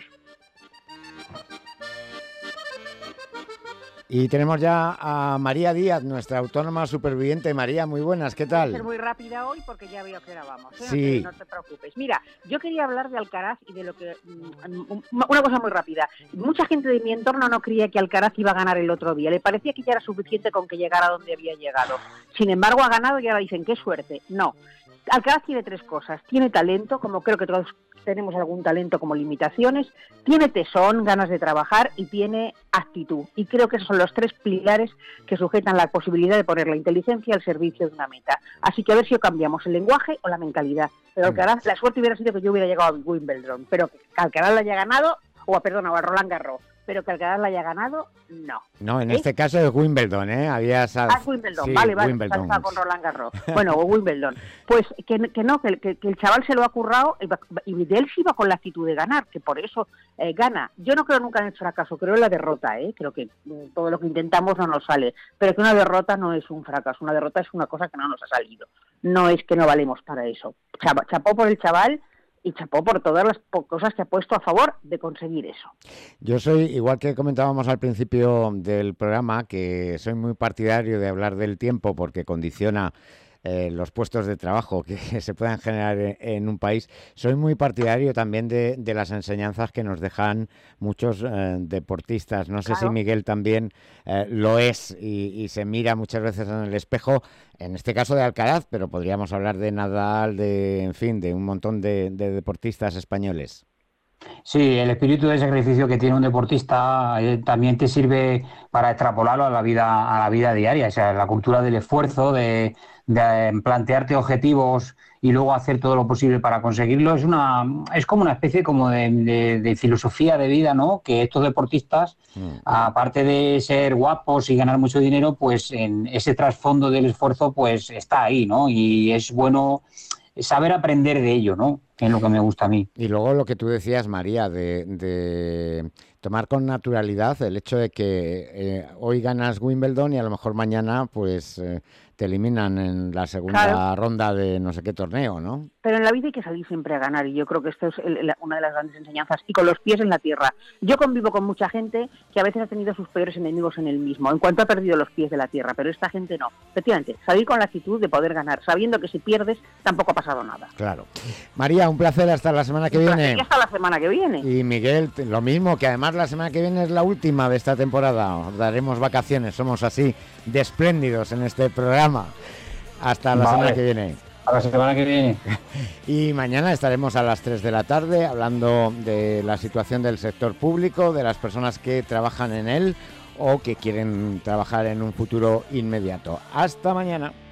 Speaker 2: Y tenemos ya a María Díaz, nuestra autónoma superviviente. María, muy buenas, ¿qué tal?
Speaker 19: Voy a ser muy rápida hoy porque ya veo que grabamos, ¿eh?
Speaker 2: Sí.
Speaker 19: No te preocupes. Mira, yo quería hablar de Alcaraz y de lo que... Una cosa muy rápida. Mucha gente de mi entorno no creía que Alcaraz iba a ganar el otro día. Le parecía que ya era suficiente con que llegara donde había llegado. Sin embargo, ha ganado y ahora dicen, ¡qué suerte! No. Alcaraz tiene tres cosas. Tiene talento, como creo que todos tenemos algún talento como limitaciones, tiene tesón, ganas de trabajar y tiene actitud. Y creo que esos son los tres pilares que sujetan la posibilidad de poner la inteligencia al servicio de una meta. Así que a ver si cambiamos el lenguaje o la mentalidad. Pero Alcaraz, la suerte hubiera sido que yo hubiera llegado a Wimbledon, pero que Alcaraz la haya ganado, o a Roland Garros, pero que Alcaraz la haya ganado, no.
Speaker 2: No, en este caso es Wimbledon, ¿eh?
Speaker 19: Wimbledon,
Speaker 2: sí,
Speaker 19: vale,
Speaker 2: Wimbledon.
Speaker 19: Está con Roland Garros. Bueno, o Wimbledon. Pues que el chaval se lo ha currado y de él sí va con la actitud de ganar, que por eso gana. Yo no creo nunca en el fracaso, creo en la derrota, ¿eh? Creo que todo lo que intentamos no nos sale, pero que una derrota no es un fracaso, una derrota es una cosa que no nos ha salido. No es que no valemos para eso. Chapó por el chaval y chapó por todas las cosas que ha puesto a favor de conseguir eso.
Speaker 2: Yo soy, igual que comentábamos al principio del programa, que soy muy partidario de hablar del tiempo porque condiciona los puestos de trabajo que se puedan generar en un país. Soy muy partidario también de las enseñanzas que nos dejan muchos deportistas. No sé si Miguel también lo es y se mira muchas veces en el espejo, en este caso de Alcaraz, pero podríamos hablar de Nadal, de un montón de deportistas españoles.
Speaker 13: Sí, el espíritu de sacrificio que tiene un deportista también te sirve para extrapolarlo a la vida diaria. O sea, la cultura del esfuerzo, de plantearte objetivos y luego hacer todo lo posible para conseguirlo, es como una especie de filosofía de vida, ¿no? Que estos deportistas, aparte de ser guapos y ganar mucho dinero, pues en ese trasfondo del esfuerzo pues está ahí, ¿no? Y es bueno saber aprender de ello, ¿no? Es lo que me gusta a mí.
Speaker 2: Y luego lo que tú decías, María, de tomar con naturalidad el hecho de que hoy ganas Wimbledon y a lo mejor mañana pues te eliminan en la segunda ronda de no sé qué torneo, ¿no?
Speaker 19: Pero en la vida hay que salir siempre a ganar, y yo creo que esto es una de las grandes enseñanzas, y con los pies en la tierra. Yo convivo con mucha gente que a veces ha tenido sus peores enemigos en el mismo, en cuanto ha perdido los pies de la tierra, pero esta gente no. Efectivamente, salir con la actitud de poder ganar, sabiendo que si pierdes tampoco ha pasado nada.
Speaker 2: Claro. María, un placer, hasta la semana que viene.
Speaker 19: Y hasta la semana que viene.
Speaker 2: Y Miguel, lo mismo, que además la semana que viene es la última de esta temporada. Os daremos vacaciones, somos así de espléndidos en este programa. Hasta la semana que viene.
Speaker 13: A la semana que viene.
Speaker 2: Y mañana estaremos a las 3 de la tarde hablando de la situación del sector público, de las personas que trabajan en él o que quieren trabajar en un futuro inmediato. Hasta mañana.